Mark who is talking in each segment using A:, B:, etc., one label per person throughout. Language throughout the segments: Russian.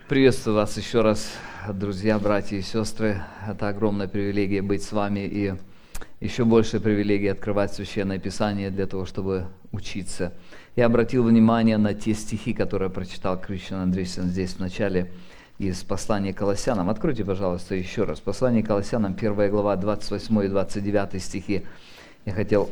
A: Приветствую вас еще раз, друзья, братья и сестры. Это огромная привилегия быть с вами и еще большая привилегия открывать Священное Писание для того, чтобы учиться. Я обратил внимание на те стихи, которые прочитал Кришна Андрейсон здесь в начале из послания к Колоссянам. Откройте, пожалуйста, еще раз. Послание к Колоссянам, 1 глава, 28 и 29 стихи. Я хотел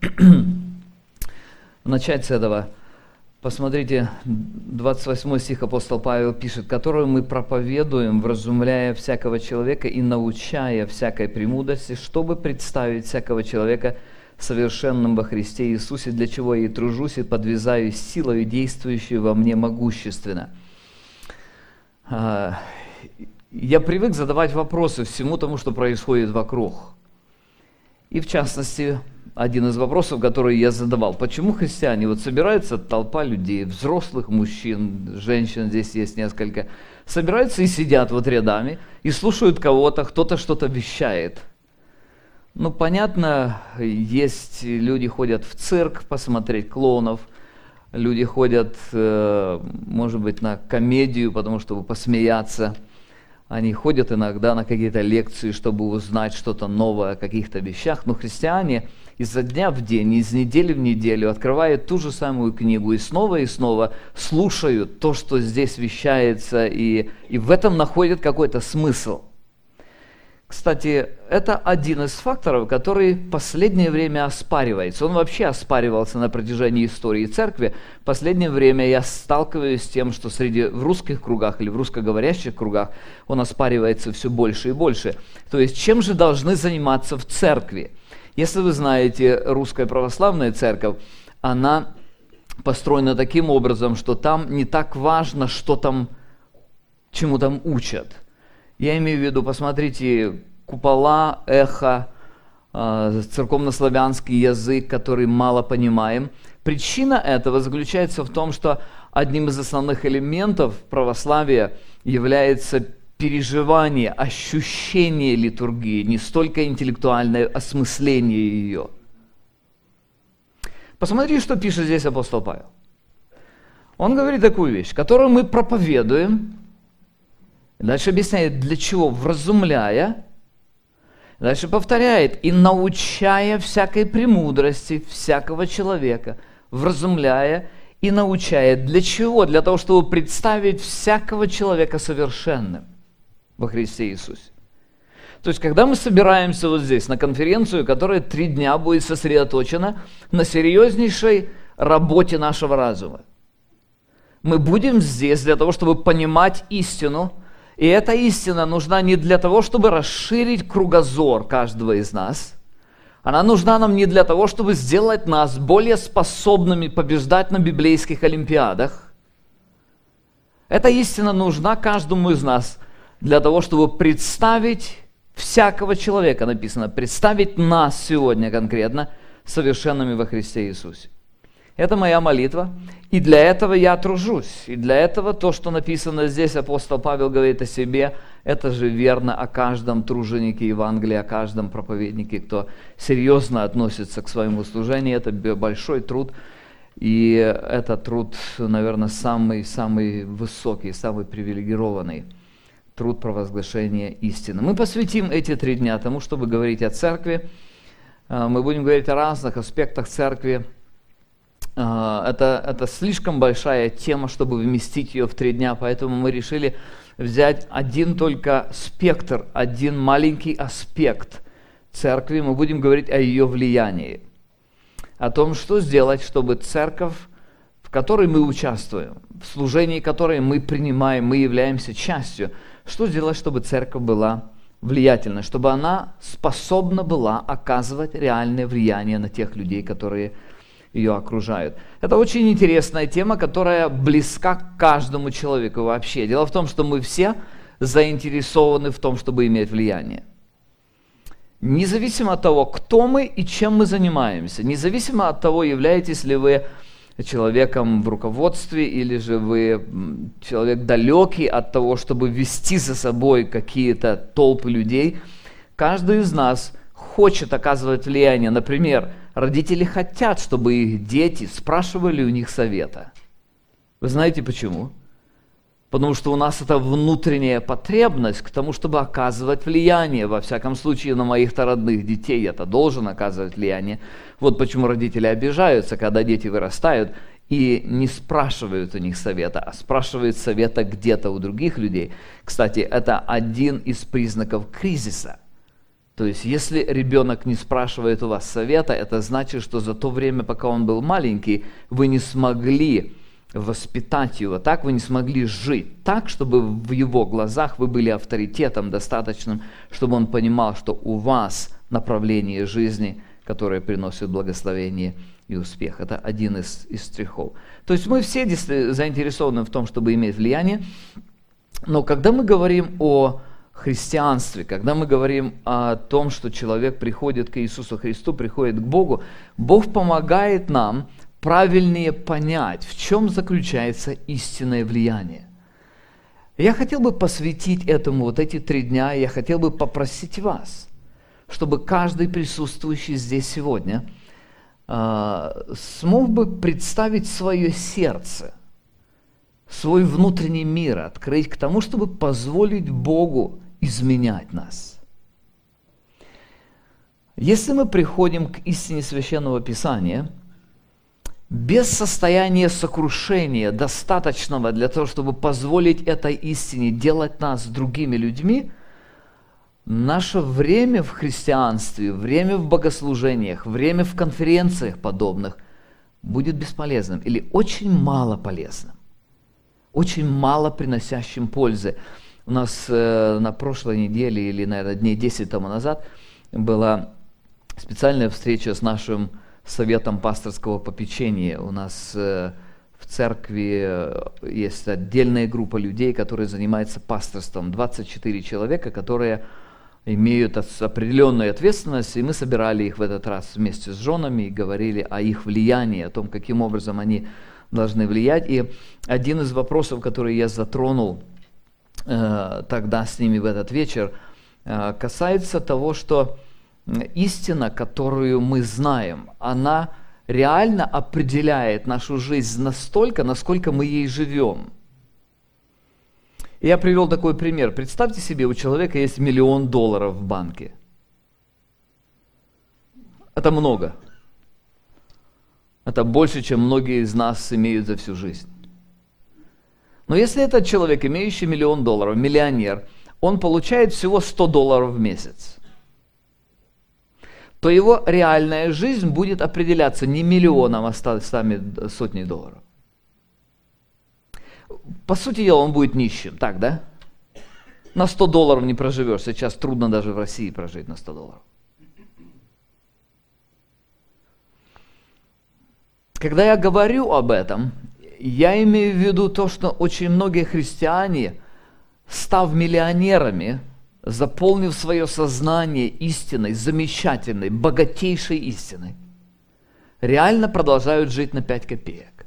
A: начать с этого. Посмотрите, 28 стих апостол Павел пишет, «которую мы проповедуем, вразумляя всякого человека и научая всякой премудрости, чтобы представить всякого человека совершенным во Христе Иисусе, для чего я и тружусь, и подвязаюсь силою, действующую во мне могущественно». Я привык задавать вопросы всему тому, что происходит вокруг. И в частности, один из вопросов, который я задавал: почему христиане, собирается толпа людей, взрослых мужчин, женщин, здесь есть несколько, собираются и сидят рядами, и слушают кого-то, кто-то что-то вещает. Понятно, есть люди ходят в цирк посмотреть клоунов, люди ходят, может быть, на комедию, чтобы посмеяться. Они ходят иногда на какие-то лекции, чтобы узнать что-то новое о каких-то вещах. Но христиане изо дня в день, из недели в неделю открывают ту же самую книгу и снова слушают то, что здесь вещается, и в этом находят какой-то смысл. Кстати, это один из факторов, который в последнее время оспаривается. Он вообще оспаривался на протяжении истории церкви. В последнее время я сталкиваюсь с тем, что в русских кругах или в русскоговорящих кругах он оспаривается все больше и больше. То есть, чем же должны заниматься в церкви? Если вы знаете, русская православная церковь, она построена таким образом, что там не так важно, чему там учат. Я имею в виду, посмотрите, купола, эхо, церковнославянский язык, который мало понимаем. Причина этого заключается в том, что одним из основных элементов православия является переживание, ощущение литургии, не столько интеллектуальное осмысление ее. Посмотрите, что пишет здесь апостол Павел. Он говорит такую вещь, которую мы проповедуем. Дальше объясняет, для чего, вразумляя. Дальше повторяет, и научая всякой премудрости всякого человека, вразумляя и научая. Для чего? Для того, чтобы представить всякого человека совершенным во Христе Иисусе. То есть, когда мы собираемся здесь на конференцию, которая 3 дня будет сосредоточена на серьезнейшей работе нашего разума, мы будем здесь для того, чтобы понимать истину. И эта истина нужна не для того, чтобы расширить кругозор каждого из нас. Она нужна нам не для того, чтобы сделать нас более способными побеждать на библейских олимпиадах. Эта истина нужна каждому из нас для того, чтобы представить всякого человека, написано, представить нас сегодня конкретно совершенными во Христе Иисусе. Это моя молитва, и для этого я тружусь. И для этого то, что написано здесь, апостол Павел говорит о себе, это же верно о каждом труженике Евангелия, о каждом проповеднике, кто серьезно относится к своему служению. Это большой труд, и этот труд, наверное, самый высокий, самый привилегированный труд провозглашения истины. Мы посвятим эти 3 дня тому, чтобы говорить о церкви. Мы будем говорить о разных аспектах церкви. Это слишком большая тема, чтобы вместить ее в 3 дня, поэтому мы решили взять один только спектр, один маленький аспект церкви. Мы будем говорить о ее влиянии, о том, что сделать, чтобы церковь, в которой мы участвуем, в служении которой мы принимаем, мы являемся частью, что сделать, чтобы церковь была влиятельной, чтобы она способна была оказывать реальное влияние на тех людей, которые ее окружают. Это очень интересная тема, которая близка к каждому человеку вообще. Дело в том, что мы все заинтересованы в том, чтобы иметь влияние. Независимо от того, кто мы и чем мы занимаемся, независимо от того, являетесь ли вы человеком в руководстве или же вы человек далекий от того, чтобы вести за собой какие-то толпы людей, каждый из нас хочет оказывать влияние. Например, родители хотят, чтобы их дети спрашивали у них совета. Вы знаете почему? Потому что у нас это внутренняя потребность к тому, чтобы оказывать влияние. Во всяком случае, на моих-то родных детей я-то должен оказывать влияние. Вот почему родители обижаются, когда дети вырастают и не спрашивают у них совета, а спрашивают совета где-то у других людей. Кстати, это один из признаков кризиса. То есть, если ребенок не спрашивает у вас совета, это значит, что за то время, пока он был маленький, вы не смогли воспитать его так, вы не смогли жить так, чтобы в его глазах вы были авторитетом достаточным, чтобы он понимал, что у вас направление жизни, которое приносит благословение и успех. Это один из штрихов. То есть мы все заинтересованы в том, чтобы иметь влияние, но когда мы говорим о христианстве, когда мы говорим о том, что человек приходит к Иисусу Христу, приходит к Богу, Бог помогает нам правильнее понять, в чем заключается истинное влияние. Я хотел бы посвятить этому вот эти 3 дня, и я хотел бы попросить вас, чтобы каждый присутствующий здесь сегодня смог бы представить свое сердце, свой внутренний мир, открыть к тому, чтобы позволить Богу изменять нас. Если мы приходим к истине Священного Писания, без состояния сокрушения, достаточного для того, чтобы позволить этой истине делать нас другими людьми, наше время в христианстве, время в богослужениях, время в конференциях подобных будет бесполезным или очень мало полезным, очень мало приносящим пользы. У нас на прошлой неделе или, наверное, дней 10 тому назад была специальная встреча с нашим советом пасторского попечения. У нас в церкви есть отдельная группа людей, которые занимаются пасторством. 24 человека, которые имеют определенную ответственность, и мы собирали их в этот раз вместе с женами и говорили о их влиянии, о том, каким образом они должны влиять. И один из вопросов, который я затронул тогда с ними в этот вечер, касается того, что истина, которую мы знаем, она реально определяет нашу жизнь настолько, насколько мы ей живем. Я привел такой пример. Представьте себе, у человека есть $1 миллион в банке. Это много. Это больше, чем многие из нас имеют за всю жизнь. Но если этот человек, имеющий $1 миллион, миллионер, он получает всего $100 в месяц, то его реальная жизнь будет определяться не миллионом, а 100 сотней долларов. По сути дела, он будет нищим, так, да? На $100 не проживешь. Сейчас трудно даже в России прожить на $100. Когда я говорю об этом, я имею в виду то, что очень многие христиане, став миллионерами, заполнив свое сознание истиной, замечательной, богатейшей истиной, реально продолжают жить на 5 копеек.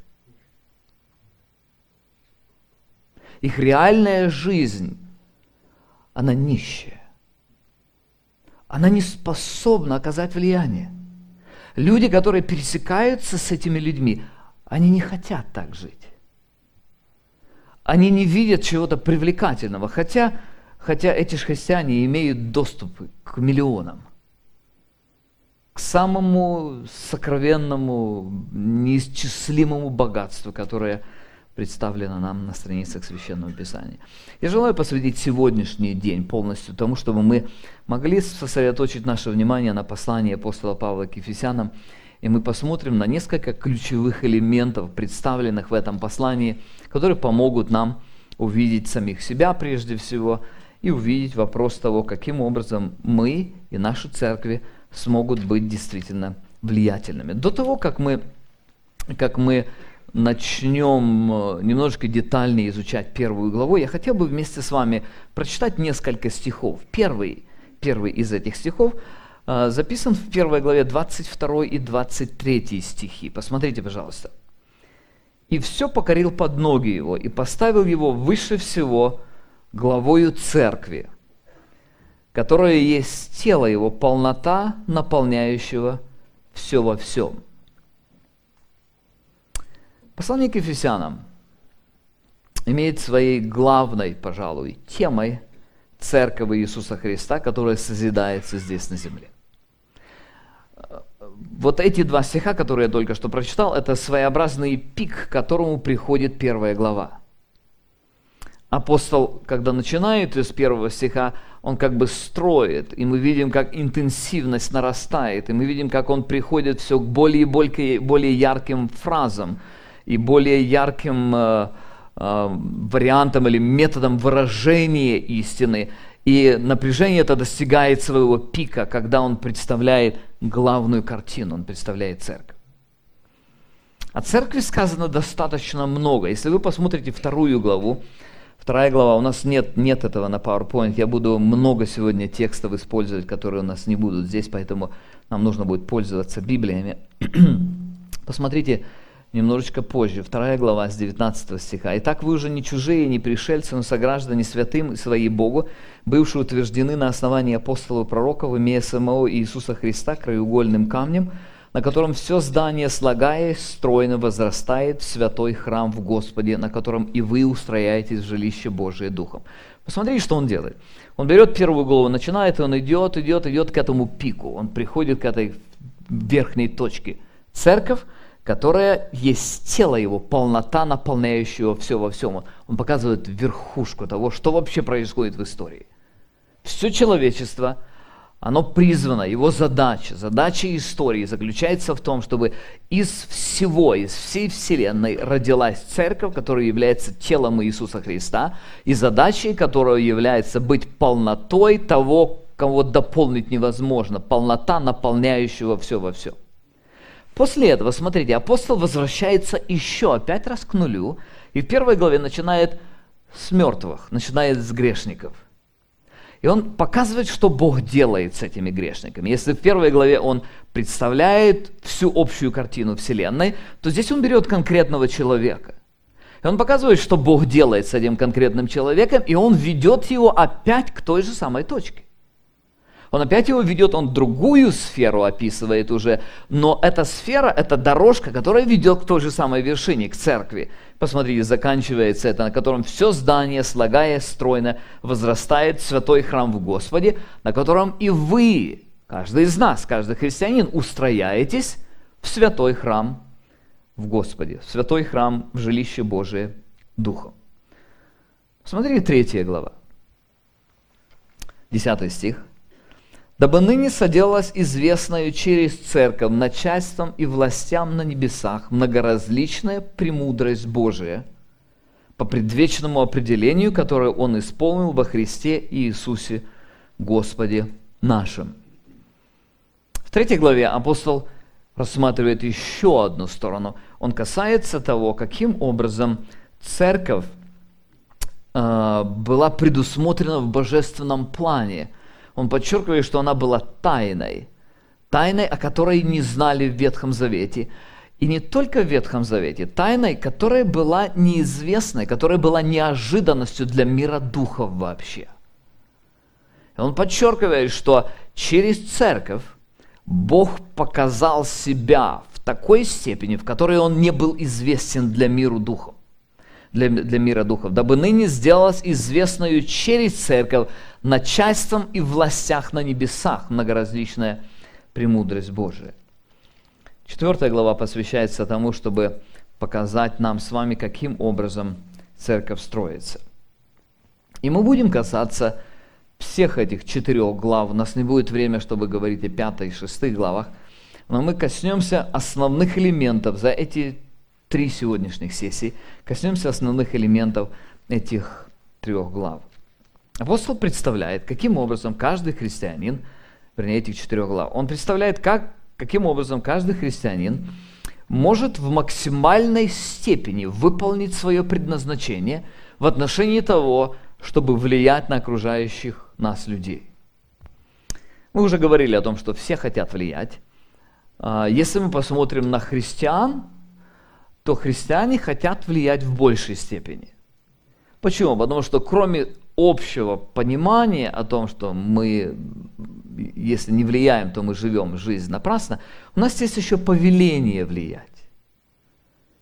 A: Их реальная жизнь, она нищая. Она не способна оказать влияние. Люди, которые пересекаются с этими людьми, они не хотят так жить. Они не видят чего-то привлекательного, хотя эти же христиане имеют доступ к миллионам, к самому сокровенному, неисчислимому богатству, которое представлено нам на страницах Священного Писания. Я желаю посвятить сегодняшний день полностью тому, чтобы мы могли сосредоточить наше внимание на послании апостола Павла к Ефесянам, и мы посмотрим на несколько ключевых элементов, представленных в этом послании, которые помогут нам увидеть самих себя прежде всего и увидеть вопрос того, каким образом мы и наши церкви смогут быть действительно влиятельными. До того, как мы начнем немножко детальнее изучать 1 главу, я хотел бы вместе с вами прочитать несколько стихов. Первый из этих стихов записан в 1 главе 22 и 23 стихи. Посмотрите, пожалуйста. «И все покорил под ноги его, и поставил его выше всего главою церкви, которая есть тело его, полнота, наполняющего все во всем». Послание к Ефесянам имеет своей главной, пожалуй, темой Церковь Иисуса Христа, которая созидается здесь на земле. Вот эти два стиха, которые я только что прочитал, это своеобразный пик, к которому приходит первая глава. Апостол, когда начинает из первого стиха, он как бы строит, и мы видим, как интенсивность нарастает, и мы видим, как он приходит все к более ярким фразам и более ярким вариантам или методам выражения истины. И напряжение это достигает своего пика, когда он представляет главную картину, он представляет церковь. О церкви сказано достаточно много. Если вы посмотрите вторую главу, вторая глава, у нас нет этого на PowerPoint, я буду много сегодня текстов использовать, которые у нас не будут здесь, поэтому нам нужно будет пользоваться Библиями. Посмотрите немножечко позже, 2 глава с 19 стиха. «Итак, вы уже не чужие, не пришельцы, но сограждане святым и своей Богу, бывшие утверждены на основании апостолов и пророков, имея самого Иисуса Христа краеугольным камнем, на котором все здание, слагаясь, стройно возрастает в святой храм в Господе, на котором и вы устрояетесь в жилище Божие Духом». Посмотрите, что он делает. Он берет первую главу, начинает, и он идет к этому пику, он приходит к этой верхней точке. Церковь, которая есть тело его, полнота, наполняющего все во всем. Он показывает верхушку того, что вообще происходит в истории. Все человечество, оно призвано, его задача истории заключается в том, чтобы из всей вселенной родилась церковь, которая является телом Иисуса Христа, и задачей которой является быть полнотой того, кого дополнить невозможно, полнота, наполняющего все во всем. После этого, смотрите, апостол возвращается еще опять раз к нулю, и в первой главе начинает с мертвых, начинает с грешников. И он показывает, что Бог делает с этими грешниками. Если в первой главе он представляет всю общую картину Вселенной, то здесь он берет конкретного человека. И он показывает, что Бог делает с этим конкретным человеком, и он ведет его опять к той же самой точке. Он опять его ведет, он другую сферу описывает уже, но эта сфера, это дорожка, которая ведет к той же самой вершине, к церкви. Посмотрите, заканчивается это, на котором все здание, слагаясь стройно, возрастает в святой храм в Господе, на котором и вы, каждый из нас, каждый христианин, устрояетесь в святой храм в Господе, в святой храм в жилище Божие Духом. Смотрите, 3 глава, 10 стих. «Дабы ныне соделалось известною через церковь начальством и властям на небесах многоразличная премудрость Божия по предвечному определению, которое Он исполнил во Христе Иисусе Господе нашим». В 3 главе апостол рассматривает еще одну сторону. Он касается того, каким образом церковь была предусмотрена в божественном плане. Он подчеркивает, что она была тайной, о которой не знали в Ветхом Завете. И не только в Ветхом Завете, тайной, которая была неизвестной, которая была неожиданностью для мира духов вообще. И он подчеркивает, что через церковь Бог показал себя в такой степени, в которой Он не был известен для мира духов. Для мира духов, дабы ныне сделалось известною через церковь начальством и властях на небесах многоразличная премудрость Божия. 4 глава посвящается тому, чтобы показать нам с вами, каким образом церковь строится. И мы будем касаться всех этих 4 глав. У нас не будет времени, чтобы говорить о 5 и 6 главах, но мы коснемся основных элементов за эти 3 сегодняшних сессий, коснемся основных элементов этих 3 глав. Апостол представляет, каким образом каждый христианин, вернее, этих 4 глав, он представляет, каким образом каждый христианин может в максимальной степени выполнить свое предназначение в отношении того, чтобы влиять на окружающих нас людей. Мы уже говорили о том, что все хотят влиять. Если мы посмотрим на христиан, то христиане хотят влиять в большей степени. Почему? Потому что кроме общего понимания о том, что мы, если не влияем, то мы живем жизнь напрасно, у нас есть еще повеление влиять.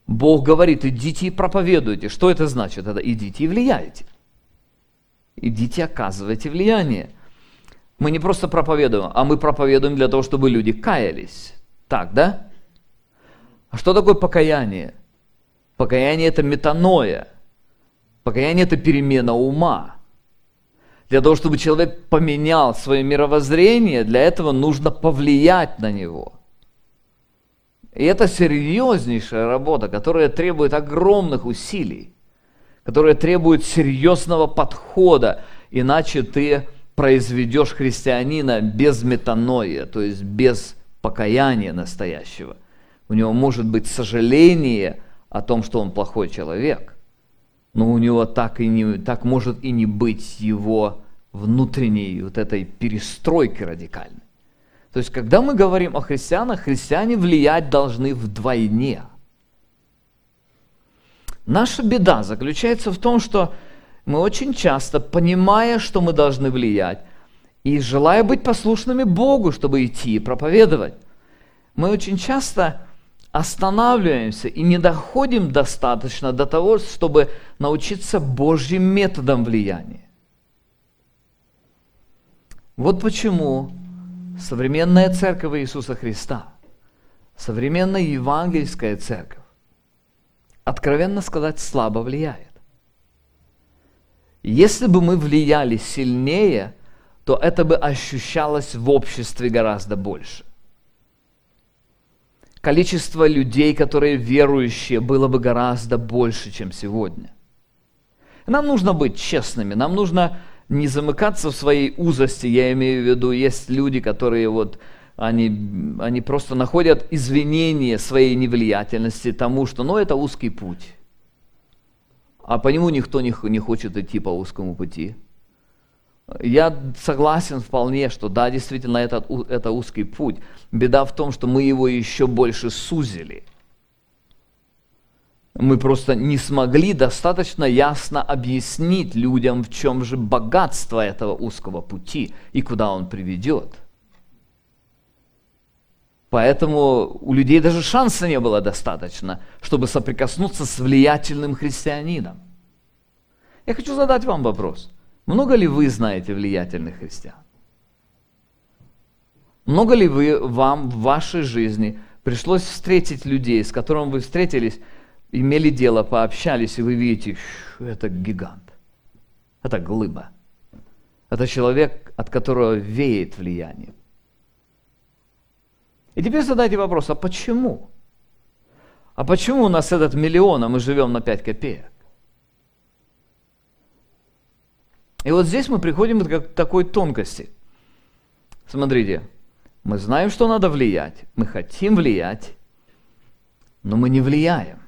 A: Бог говорит, идите и проповедуйте. Что это значит? Это идите и влияйте. Идите, оказывайте влияние. Мы не просто проповедуем, а мы проповедуем для того, чтобы люди каялись. Так, да? А что такое покаяние? Покаяние – это метаноя. Покаяние – это перемена ума. Для того, чтобы человек поменял свое мировоззрение, для этого нужно повлиять на него. И это серьезнейшая работа, которая требует огромных усилий, которая требует серьезного подхода, иначе ты произведешь христианина без метаноя, то есть без покаяния настоящего. У него может быть сожаление о том, что он плохой человек, но у него так может и не быть его внутренней вот этой перестройки радикальной. То есть, когда мы говорим о христианах, христиане влиять должны вдвойне. Наша беда заключается в том, что мы очень часто, понимая, что мы должны влиять, и желая быть послушными Богу, чтобы идти и проповедовать, мы очень часто останавливаемся и не доходим достаточно до того, чтобы научиться Божьим методам влияния. Вот почему современная церковь Иисуса Христа, современная евангельская церковь, откровенно сказать, слабо влияет. Если бы мы влияли сильнее, то это бы ощущалось в обществе гораздо больше. Количество людей, которые верующие, было бы гораздо больше, чем сегодня. Нам нужно быть честными, нам нужно не замыкаться в своей узости, я имею в виду, есть люди, которые они просто находят извинение своей невлиятельности тому, что это узкий путь, а по нему никто не хочет идти по узкому пути. Я согласен вполне, что да, действительно, это узкий путь. Беда в том, что мы его еще больше сузили. Мы просто не смогли достаточно ясно объяснить людям, в чем же богатство этого узкого пути и куда он приведет. Поэтому у людей даже шанса не было достаточно, чтобы соприкоснуться с влиятельным христианином. Я хочу задать вам вопрос. Много ли вы знаете влиятельных христиан? Много ли вам в вашей жизни пришлось встретить людей, с которыми вы встретились, имели дело, пообщались, и вы видите, это гигант, это глыба, это человек, от которого веет влияние. И теперь задайте вопрос, а почему? А почему у нас этот миллион, а мы живем на 5 копеек? И вот здесь мы приходим к такой тонкости. Смотрите, мы знаем, что надо влиять, мы хотим влиять, но мы не влияем.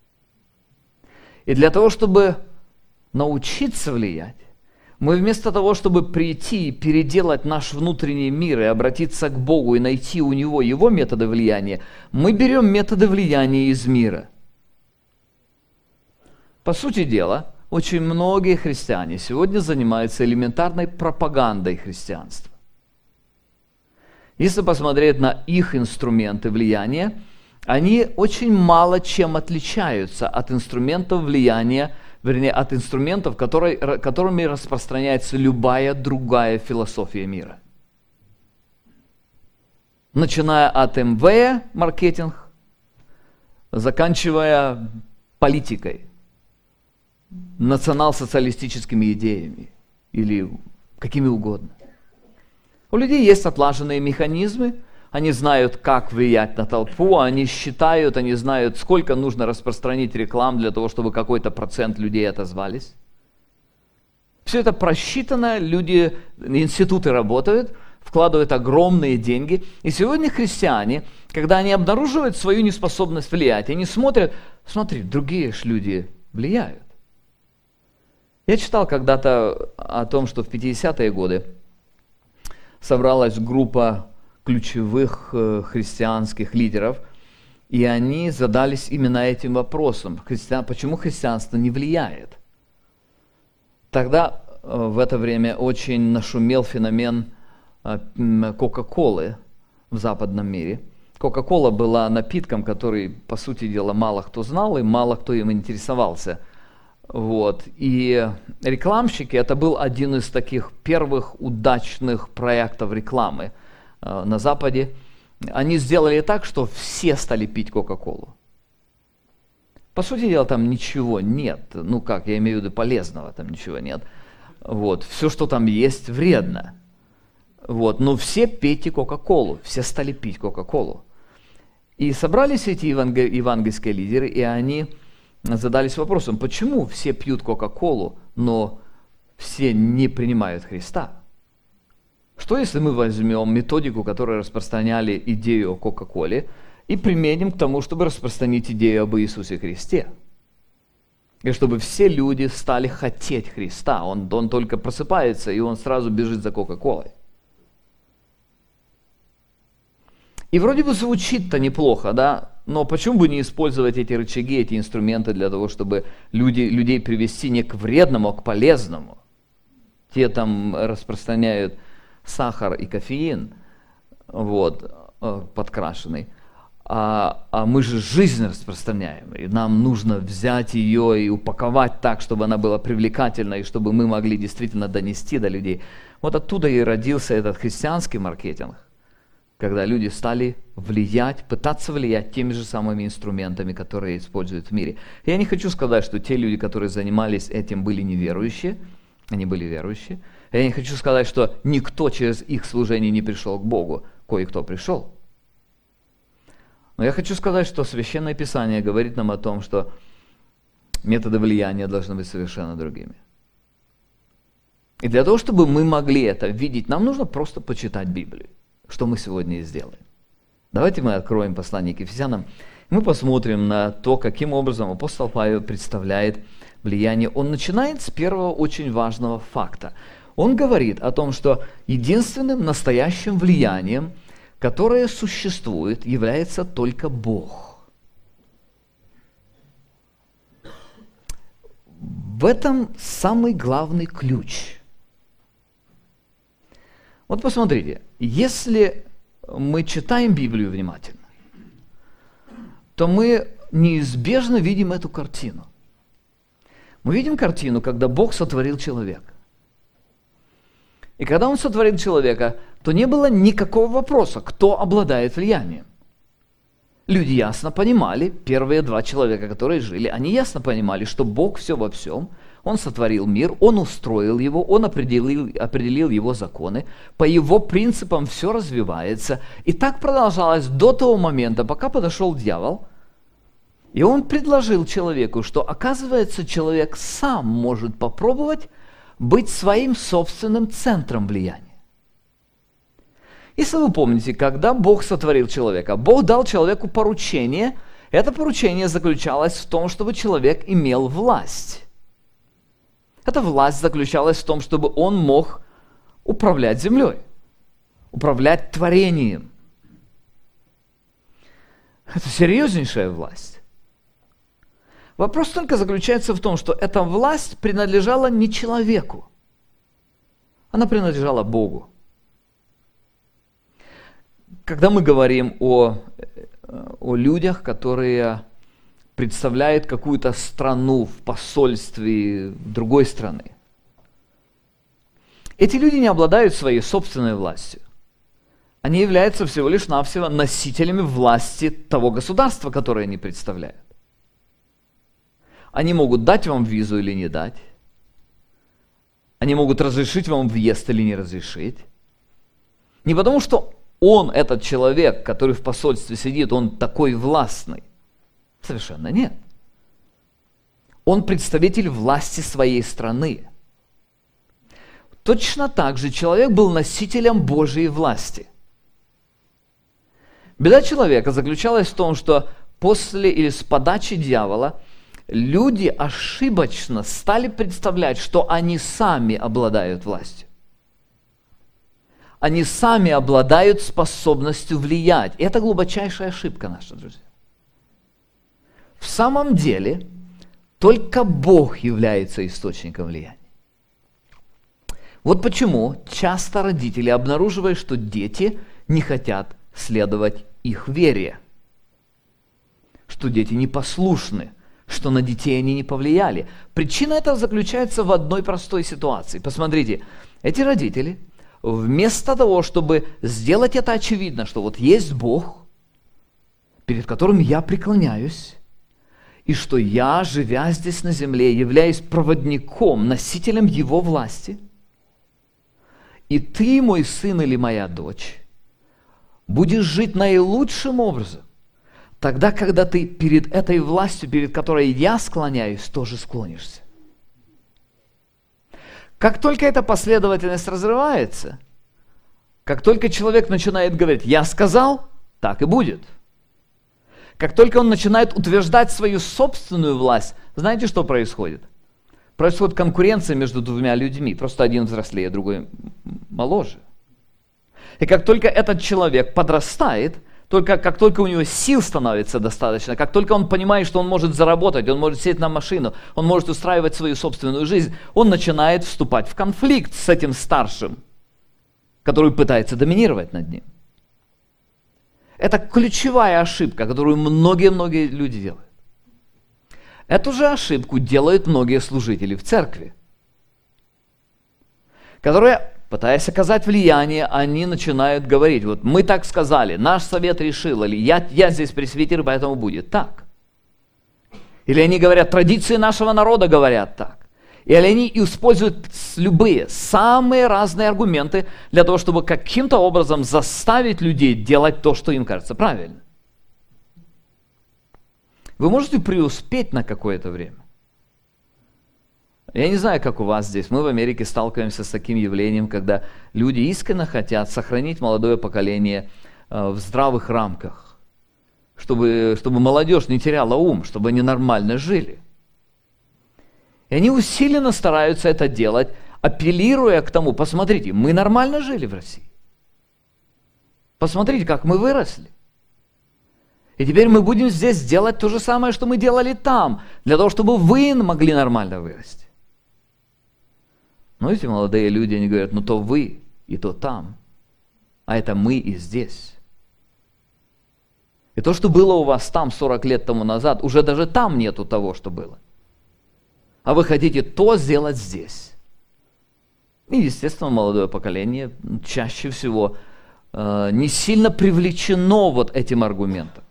A: И для того, чтобы научиться влиять, мы вместо того, чтобы прийти и переделать наш внутренний мир и обратиться к Богу и найти у Него Его методы влияния, мы берем методы влияния из мира. По сути дела, очень многие христиане сегодня занимаются элементарной пропагандой христианства. Если посмотреть на их инструменты влияния, они очень мало чем отличаются от инструментов влияния, вернее, от инструментов, которыми распространяется любая другая философия мира. Начиная от МВ, маркетинг, заканчивая политикой, национал-социалистическими идеями или какими угодно. У людей есть отлаженные механизмы, они знают, как влиять на толпу, они считают, они знают, сколько нужно распространить реклам для того, чтобы какой-то процент людей отозвались. Все это просчитано, люди, институты работают, вкладывают огромные деньги. И сегодня христиане, когда они обнаруживают свою неспособность влиять, они смотрят, смотри, другие ж люди влияют. Я читал когда-то о том, что в 50-е годы собралась группа ключевых христианских лидеров, и они задались именно этим вопросом, почему христианство не влияет. Тогда в это время очень нашумел феномен Кока-Колы в западном мире, Кока-кола была напитком, который, по сути дела, мало кто знал и мало кто им интересовался. Вот. И рекламщики, это был один из таких первых удачных проектов рекламы на Западе. Они сделали так, что все стали пить Кока-колу. По сути дела, там ничего нет. Ну как, я имею в виду полезного, там ничего нет. Вот. Все, что там есть, вредно. Вот. Но все пейте Кока-колу, все стали пить Кока-колу. И собрались эти евангельские лидеры, и они задались вопросом, почему все пьют Кока-колу, но все не принимают Христа? Что если мы возьмем методику, которую распространяли идею о Кока-коле, и применим к тому, чтобы распространить идею об Иисусе Христе? И чтобы все люди стали хотеть Христа. Он только просыпается, и он сразу бежит за Кока-колой. И вроде бы звучит-то неплохо, да? Но почему бы не использовать эти рычаги, эти инструменты для того, чтобы людей привести не к вредному, а к полезному? Те там распространяют сахар и кофеин, вот, подкрашенный, а мы же жизнь распространяем, и нам нужно взять ее и упаковать так, чтобы она была привлекательной, и чтобы мы могли действительно донести до людей. Вот оттуда и родился этот христианский маркетинг, когда люди стали влиять, пытаться влиять теми же самыми инструментами, которые используют в мире. Я не хочу сказать, что те люди, которые занимались этим, были неверующие, они были верующие. Я не хочу сказать, что никто через их служение не пришел к Богу, кое-кто пришел. Но я хочу сказать, что Священное Писание говорит нам о том, что методы влияния должны быть совершенно другими. И для того, чтобы мы могли это видеть, нам нужно просто почитать Библию. Что мы сегодня и сделаем. Давайте мы откроем послание к Ефесянам. Мы посмотрим на то, каким образом апостол Павел представляет влияние. Он начинает с первого очень важного факта. Он говорит о том, что единственным настоящим влиянием, которое существует, является только Бог. В этом самый главный ключ. Вот посмотрите, если мы читаем Библию внимательно, то мы неизбежно видим эту картину. Мы видим картину, когда Бог сотворил человека. И когда Он сотворил человека, то не было никакого вопроса, кто обладает влиянием. Люди ясно понимали, первые два человека, которые жили, они ясно понимали, что Бог все во всем. Он сотворил мир, Он устроил его, Он определил его законы. По Его принципам все развивается. И так продолжалось до того момента, пока подошел дьявол. И он предложил человеку, что, оказывается, человек сам может попробовать быть своим собственным центром влияния. Если вы помните, когда Бог сотворил человека, Бог дал человеку поручение. Это поручение заключалось в том, чтобы человек имел власть. Эта власть заключалась в том, чтобы он мог управлять землей, управлять творением. Это серьезнейшая власть. Вопрос только заключается в том, что эта власть принадлежала не человеку, она принадлежала Богу. Когда мы говорим о людях, которые представляет какую-то страну в посольстве другой страны. Эти люди не обладают своей собственной властью. Они являются всего лишь навсего носителями власти того государства, которое они представляют. Они могут дать вам визу или не дать. Они могут разрешить вам въезд или не разрешить. Не потому, что он, этот человек, который в посольстве сидит, он такой властный. Совершенно нет. Он представитель власти своей страны. Точно так же человек был носителем Божьей власти. Беда человека заключалась в том, что после или с подачи дьявола люди ошибочно стали представлять, что они сами обладают властью. Они сами обладают способностью влиять. И это глубочайшая ошибка наша, друзья. В самом деле, только Бог является источником влияния. Вот почему часто родители обнаруживают, что дети не хотят следовать их вере, что дети непослушны, что на детей они не повлияли. Причина этого заключается в одной простой ситуации. Посмотрите, эти родители, вместо того, чтобы сделать это очевидно, что вот есть Бог, перед которым я преклоняюсь, и что я, живя здесь на земле, являюсь проводником, носителем Его власти, и ты, мой сын или моя дочь, будешь жить наилучшим образом, тогда, когда ты перед этой властью, перед которой я склоняюсь, тоже склонишься. Как только эта последовательность разрывается, как только человек начинает говорить «я сказал», так и будет. Как только он начинает утверждать свою собственную власть, знаете, что происходит? Происходит конкуренция между двумя людьми, просто один взрослее, другой моложе. И как только этот человек подрастает, как только у него сил становится достаточно, как только он понимает, что он может заработать, он может сесть на машину, он может устраивать свою собственную жизнь, он начинает вступать в конфликт с этим старшим, который пытается доминировать над ним. Это ключевая ошибка, которую многие люди делают. Эту же ошибку делают многие служители в церкви, которые, пытаясь оказать влияние, они начинают говорить, вот мы так сказали, наш совет решил, или я здесь пресвитер, поэтому будет так. Или они говорят, традиции нашего народа говорят так. Или они используют любые, самые разные аргументы для того, чтобы каким-то образом заставить людей делать то, что им кажется правильно. Вы можете преуспеть на какое-то время. Я не знаю, как у вас здесь. Мы в Америке сталкиваемся с таким явлением, когда люди искренне хотят сохранить молодое поколение в здравых рамках, чтобы молодежь не теряла ум, чтобы они нормально жили. И они усиленно стараются это делать, апеллируя к тому, посмотрите, мы нормально жили в России. Посмотрите, как мы выросли. И теперь мы будем здесь делать то же самое, что мы делали там, для того, чтобы вы могли нормально вырасти. Но эти молодые люди, они говорят, ну то вы и то там, а это мы и здесь. И то, что было у вас там 40 лет тому назад, уже даже там нету того, что было. А вы хотите то сделать здесь. И, естественно, молодое поколение чаще всего не сильно привлечено вот этим аргументом.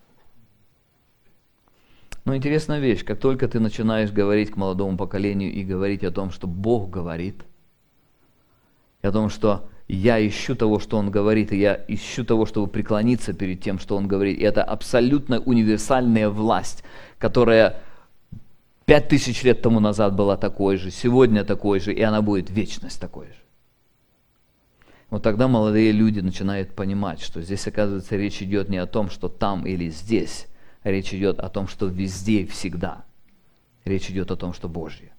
A: Но интересная вещь, как только ты начинаешь говорить к молодому поколению и говорить о том, что Бог говорит, и о том, что я ищу того, что Он говорит, и я ищу того, чтобы преклониться перед тем, что Он говорит, и это абсолютно универсальная власть, которая 5000 лет тому назад была такой же, сегодня такой же, и она будет вечность такой же. Вот тогда молодые люди начинают понимать, что здесь, оказывается, речь идет не о том, что там или здесь, а речь идет о том, что везде и всегда. Речь идет о том, что Божье.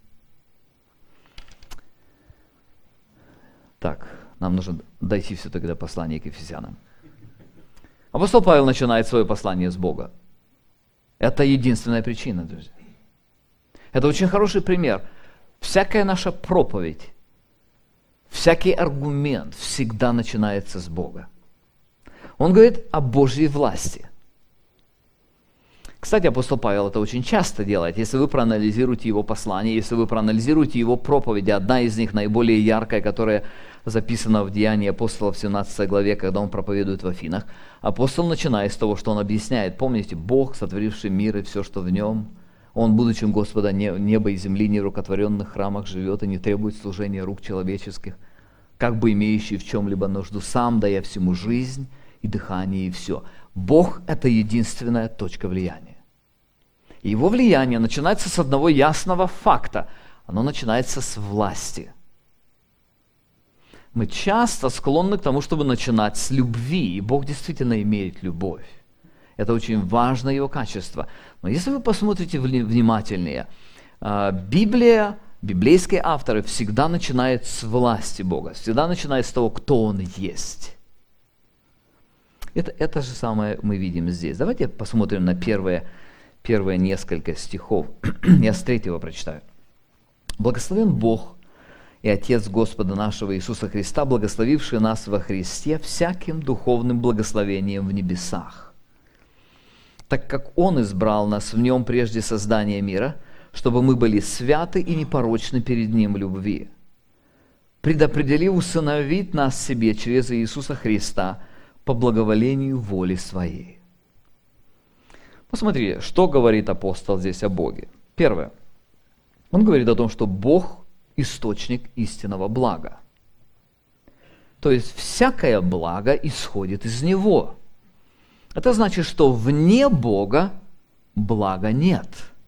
A: Так, нам нужно дойти все-таки до послания к Ефесянам. Апостол Павел начинает свое послание с Бога. Это единственная причина, друзья. Это очень хороший пример. Всякая наша проповедь, всякий аргумент всегда начинается с Бога. Он говорит о Божьей власти. Кстати, апостол Павел это очень часто делает. Если вы проанализируете его послание, если вы проанализируете его проповеди, одна из них наиболее яркая, которая записана в Деянии апостола в 17 главе, когда он проповедует в Афинах, апостол начинает с того, что он объясняет. Помните, Бог, сотворивший мир и все, что в нем, Он, будучим Господа неба и земли, не в рукотворенных храмах живет и не требует служения рук человеческих, как бы имеющий в чем-либо нужду, сам дая всему жизнь и дыхание и все. Бог – это единственная точка влияния. И его влияние начинается с одного ясного факта. Оно начинается с власти. Мы часто склонны к тому, чтобы начинать с любви, и Бог действительно имеет любовь. Это очень важное его качество. Но если вы посмотрите внимательнее, Библия, библейские авторы всегда начинают с власти Бога, всегда начинают с того, кто Он есть. Это же самое мы видим здесь. Давайте посмотрим на первые несколько стихов. Я с 3 прочитаю. «Благословен Бог и Отец Господа нашего Иисуса Христа, благословивший нас во Христе всяким духовным благословением в небесах, так как Он избрал нас в Нем прежде создания мира, чтобы мы были святы и непорочны перед Ним в любви, предопределив усыновить нас себе через Иисуса Христа по благоволению воли Своей». Посмотри, что говорит апостол здесь о Боге. Первое. Он говорит о том, что Бог – источник истинного блага. То есть всякое благо исходит из Него. Это значит, что вне Бога блага нет.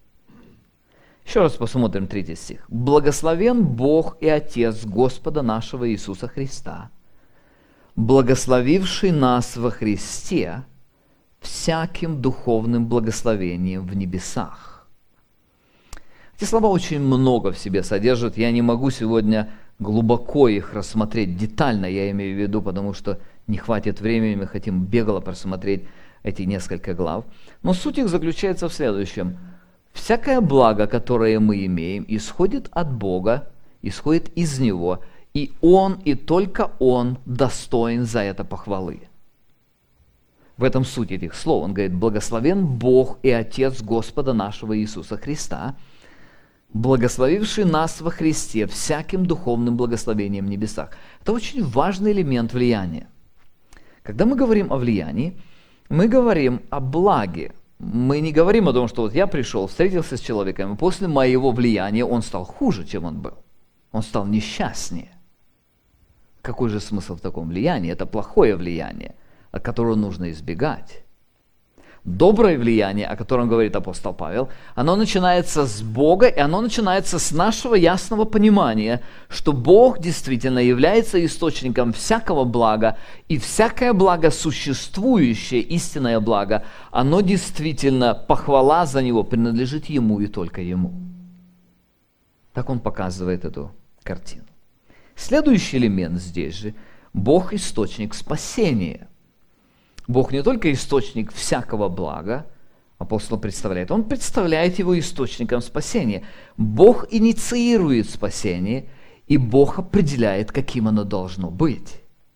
A: Еще раз посмотрим 3 стих. «Благословен Бог и Отец Господа нашего Иисуса Христа, благословивший нас во Христе всяким духовным благословением в небесах». Эти слова очень много в себе содержат. Я не могу сегодня глубоко их рассмотреть детально, я имею в виду, потому что не хватит времени, мы хотим бегло просмотреть эти несколько глав. Но суть их заключается в следующем. Всякое благо, которое мы имеем, исходит от Бога, исходит из Него, и Он, и только Он достоин за это похвалы. В этом суть этих слов. Он говорит: «Благословен Бог и Отец Господа нашего Иисуса Христа, благословивший нас во Христе всяким духовным благословением в небесах». Это очень важный элемент влияния. Когда мы говорим о влиянии, мы говорим о благе. Мы не говорим о том, что вот я пришел, встретился с человеком, и после моего влияния он стал хуже, чем он был. Он стал несчастнее. Какой же смысл в таком влиянии? Это плохое влияние, от которого нужно избегать. Доброе влияние, о котором говорит апостол Павел, оно начинается с Бога, и оно начинается с нашего ясного понимания, что Бог действительно является источником всякого блага, и всякое благо, существующее, истинное благо, оно действительно, похвала за него принадлежит Ему и только Ему. Так он показывает эту картину. Следующий элемент здесь же – Бог – источник спасения. Бог не только источник всякого блага, апостол представляет, он представляет его источником спасения. Бог инициирует спасение, и Бог определяет, каким оно должно быть.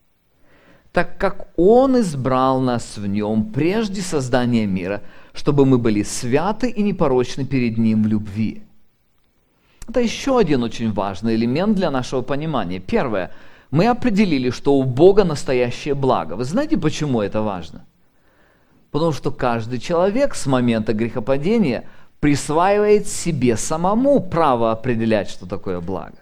A: Так как Он избрал нас в Нем прежде создания мира, чтобы мы были святы и непорочны перед Ним в любви. Это еще один очень важный элемент для нашего понимания. Первое. Мы определили, что у Бога настоящее благо. Вы знаете, почему это важно? Потому что каждый человек с момента грехопадения присваивает себе самому право определять, что такое благо.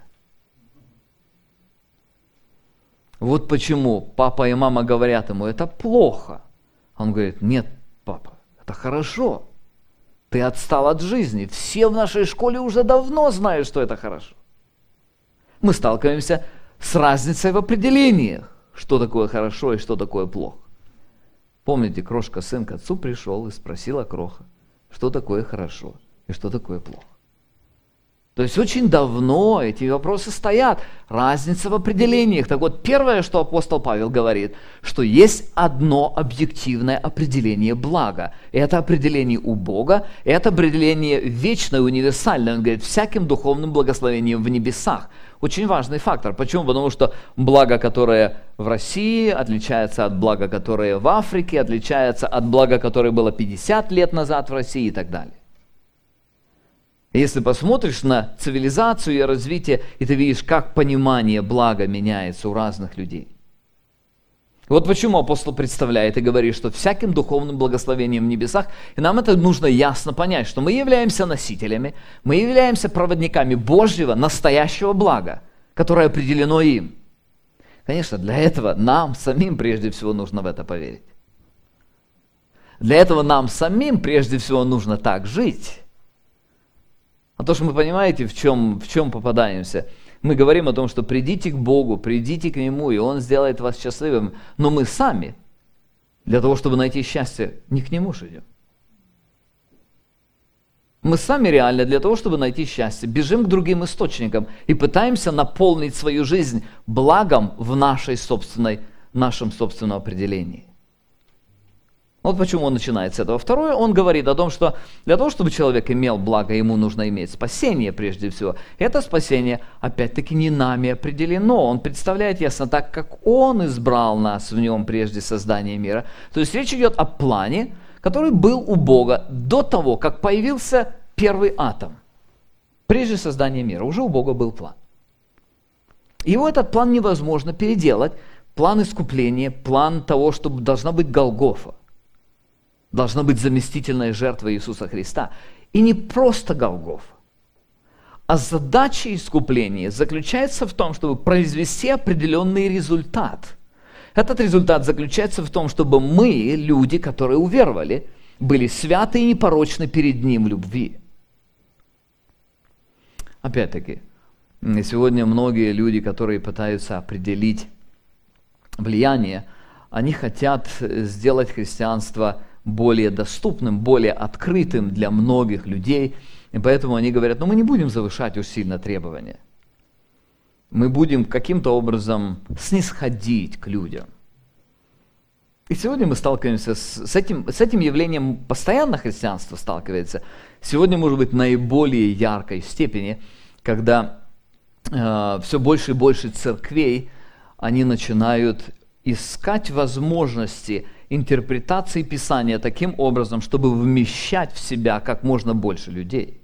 A: Вот почему папа и мама говорят ему: это плохо. Он говорит: нет, папа, это хорошо. Ты отстал от жизни. Все в нашей школе уже давно знают, что это хорошо. Мы сталкиваемся с разницей в определениях, что такое хорошо и что такое плохо. Помните, крошка сын к отцу пришел и спросила кроха, что такое хорошо и что такое плохо. То есть очень давно эти вопросы стоят, разница в определениях. Так вот, первое, что апостол Павел говорит, что есть одно объективное определение блага. И это определение у Бога, и это определение вечное, универсальное. Он говорит: всяким духовным благословением в небесах. Очень важный фактор. Почему? Потому что благо, которое в России, отличается от блага, которое в Африке, отличается от блага, которое было 50 лет назад в России и так далее. Если посмотришь на цивилизацию и развитие, и ты видишь, как понимание блага меняется у разных людей. Вот почему апостол представляет и говорит, что всяким духовным благословением в небесах, и нам это нужно ясно понять, что мы являемся носителями, мы являемся проводниками Божьего настоящего блага, которое определено им. Конечно, для этого нам самим прежде всего нужно в это поверить. Для этого нам самим прежде всего нужно так жить. А то, что мы понимаете, в чем попадаемся. Мы говорим о том, что придите к Богу, придите к Нему, и Он сделает вас счастливым. Но мы сами, для того, чтобы найти счастье, не к Нему же идем. Мы сами реально для того, чтобы найти счастье, бежим к другим источникам и пытаемся наполнить свою жизнь благом в нашем собственном определении. Вот почему он начинает с этого. Второе, он говорит о том, что для того, чтобы человек имел благо, ему нужно иметь спасение прежде всего. Это спасение, опять-таки, не нами определено. Он представляет ясно, так как Он избрал нас в Нем прежде создания мира. То есть речь идет о плане, который был у Бога до того, как появился первый атом. Прежде создания мира уже у Бога был план. Его этот план невозможно переделать. План искупления, план того, что должна быть Голгофа. Должна быть заместительная жертва Иисуса Христа. И не просто Голгофа. А задача искупления заключается в том, чтобы произвести определенный результат. Этот результат заключается в том, чтобы мы, люди, которые уверовали, были святы и непорочны перед Ним в любви. Опять-таки, сегодня многие люди, которые пытаются определить влияние, они хотят сделать христианство более доступным, более открытым для многих людей, и поэтому они говорят, мы не будем завышать уж сильно требования. Мы будем каким-то образом снисходить к людям. И сегодня мы сталкиваемся с этим явлением, постоянно христианство сталкивается. Сегодня, может быть, в наиболее яркой степени, когда все больше и больше церквей, они начинают искать возможности интерпретации Писания таким образом, чтобы вмещать в себя как можно больше людей.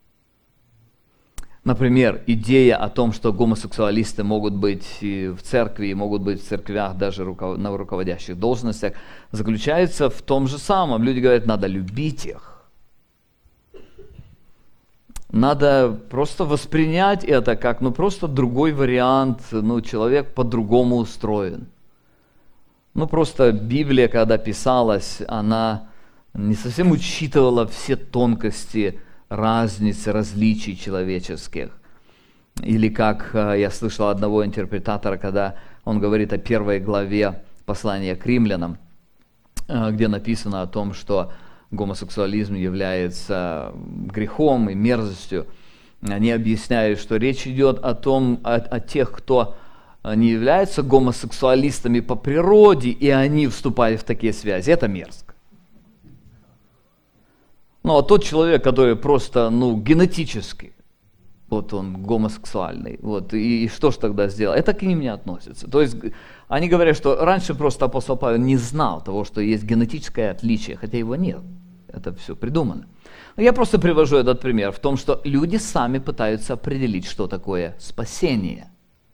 A: Например, идея о том, что гомосексуалисты могут быть и в церкви, и могут быть в церквях даже на руководящих должностях, заключается в том же самом. Люди говорят, надо любить их. Надо просто воспринять это как, просто другой вариант, человек по-другому устроен. Просто Библия, когда писалась, она не совсем учитывала все тонкости разницы, различий человеческих. Или как я слышал одного интерпретатора, когда он говорит о первой главе послания к римлянам, где написано о том, что гомосексуализм является грехом и мерзостью. Они объясняют, что речь идет о тех, кто не являются гомосексуалистами по природе, и они вступают в такие связи. Это мерзко. А тот человек, который просто, генетически, он гомосексуальный, и что ж тогда сделал? Это к ним не относится. То есть, они говорят, что раньше просто апостол Павел не знал того, что есть генетическое отличие, хотя его нет. Это все придумано. Но я просто привожу этот пример в том, что люди сами пытаются определить, что такое спасение.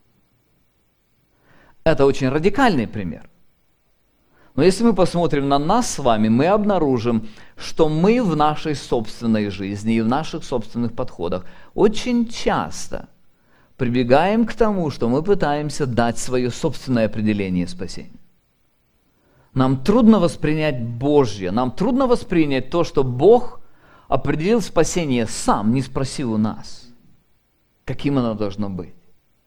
A: Это очень радикальный пример. Но если мы посмотрим на нас с вами, мы обнаружим, что мы в нашей собственной жизни и в наших собственных подходах очень часто прибегаем к тому, что мы пытаемся дать свое собственное определение спасения. Нам трудно воспринять Божье, нам трудно воспринять то, что Бог определил спасение сам, не спросив у нас, каким оно должно быть.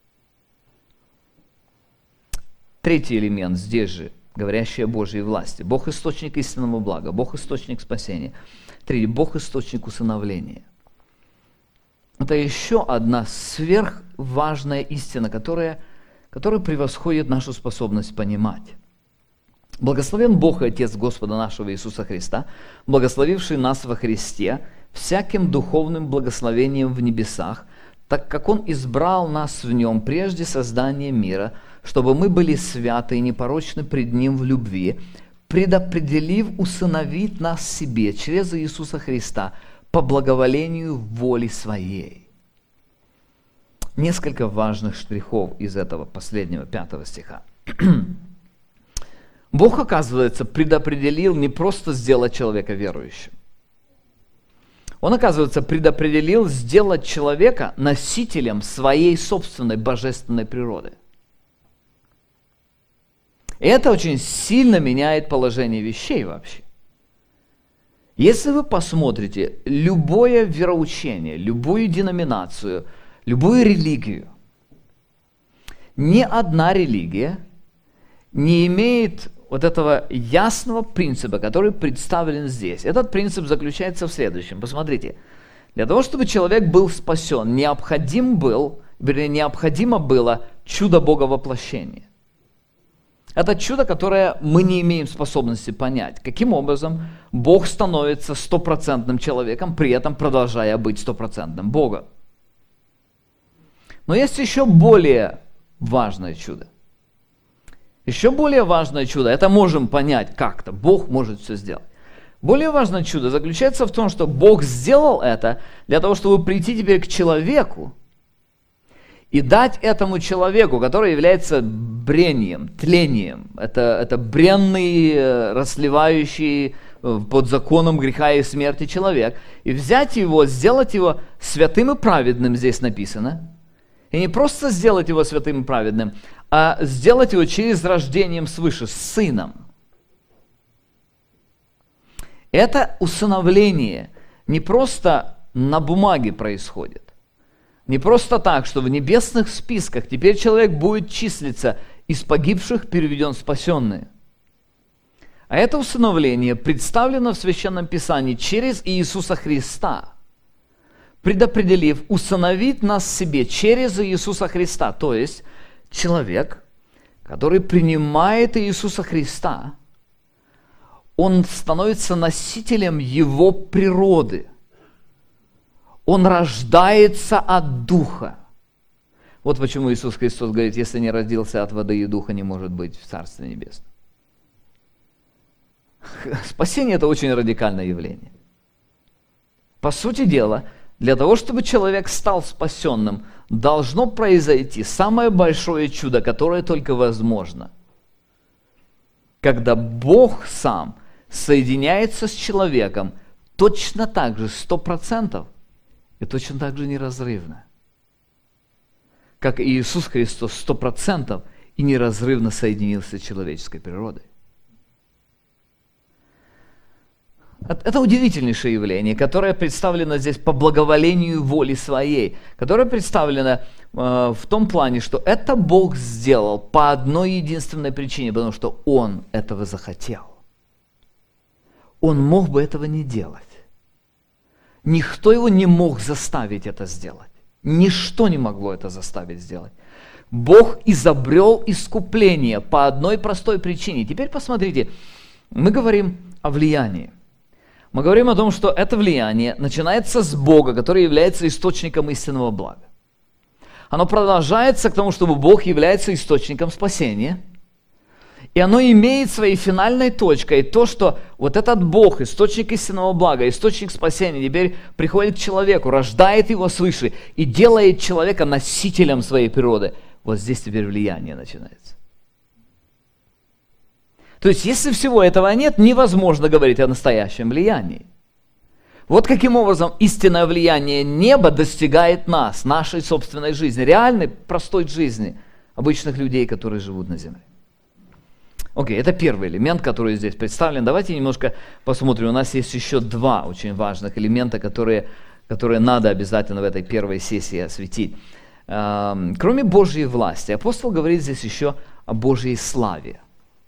A: Третий элемент здесь же, говорящий о Божьей власти. Бог – источник истинного блага, Бог – источник спасения. Третий – Бог – источник усыновления. Это еще одна сверхважная истина, которая превосходит нашу способность понимать. Благословен Бог и Отец Господа нашего Иисуса Христа, благословивший нас во Христе всяким духовным благословением в небесах, так как Он избрал нас в Нем прежде создания мира, чтобы мы были святы и непорочны пред Ним в любви, предопределив усыновить нас себе через Иисуса Христа по благоволению воли Своей. Несколько важных штрихов из этого последнего 5 стиха. Бог, оказывается, предопределил не просто сделать человека верующим. Он, оказывается, предопределил сделать человека носителем своей собственной божественной природы. И это очень сильно меняет положение вещей вообще. Если вы посмотрите любое вероучение, любую деноминацию, любую религию, ни одна религия не имеет этого ясного принципа, который представлен здесь. Этот принцип заключается в следующем. Посмотрите. Для того, чтобы человек был спасен, необходимо было чудо Бога воплощения. Это чудо, которое мы не имеем способности понять. Каким образом Бог становится стопроцентным человеком, при этом продолжая быть стопроцентным Богом. Но есть еще более важное чудо. Еще более важное чудо, это можем понять как-то, Бог может все сделать. Более важное чудо заключается в том, что Бог сделал это для того, чтобы прийти теперь к человеку и дать этому человеку, который является брением, тлением. Это бренный, расливающий под законом греха и смерти человек. И взять его, сделать его святым и праведным, здесь написано. И не просто сделать его святым и праведным, а сделать его через рождением свыше, с сыном. Это усыновление не просто на бумаге происходит. Не просто так, что в небесных списках теперь человек будет числиться из погибших переведен в спасенные. А это усыновление представлено в Священном Писании через Иисуса Христа, предопределив усыновить нас себе через Иисуса Христа. То есть человек, который принимает Иисуса Христа, он становится носителем Его природы. Он рождается от Духа. Вот почему Иисус Христос говорит, если не родился от воды и Духа, не может быть в Царстве Небесном. Спасение – это очень радикальное явление. По сути дела, для того, чтобы человек стал спасенным, должно произойти самое большое чудо, которое только возможно. Когда Бог сам соединяется с человеком точно так же, 100%, и точно так же неразрывно, как и Иисус Христос 100% и неразрывно соединился с человеческой природой. Это удивительнейшее явление, которое представлено здесь по благоволению воли своей, которое представлено в том плане, что это Бог сделал по одной единственной причине, потому что Он этого захотел. Он мог бы этого не делать. Никто его не мог заставить это сделать. Ничто не могло это заставить сделать. Бог изобрел искупление по одной простой причине. Теперь посмотрите, мы говорим о влиянии. Мы говорим о том, что это влияние начинается с Бога, который является источником истинного блага. Оно продолжается к тому, чтобы Бог является источником спасения. И оно имеет своей финальной точкой то, что вот этот Бог, источник истинного блага, источник спасения, теперь приходит к человеку, рождает его свыше и делает человека носителем своей природы. Вот здесь теперь влияние начинается. То есть, если всего этого нет, невозможно говорить о настоящем влиянии. Вот каким образом истинное влияние неба достигает нас, нашей собственной жизни, реальной, простой жизни обычных людей, которые живут на земле. Окей, это первый элемент, который здесь представлен. Давайте немножко посмотрим. У нас есть еще два очень важных элемента, которые надо обязательно в этой первой сессии осветить. Кроме Божьей власти, апостол говорит здесь еще о Божьей славе.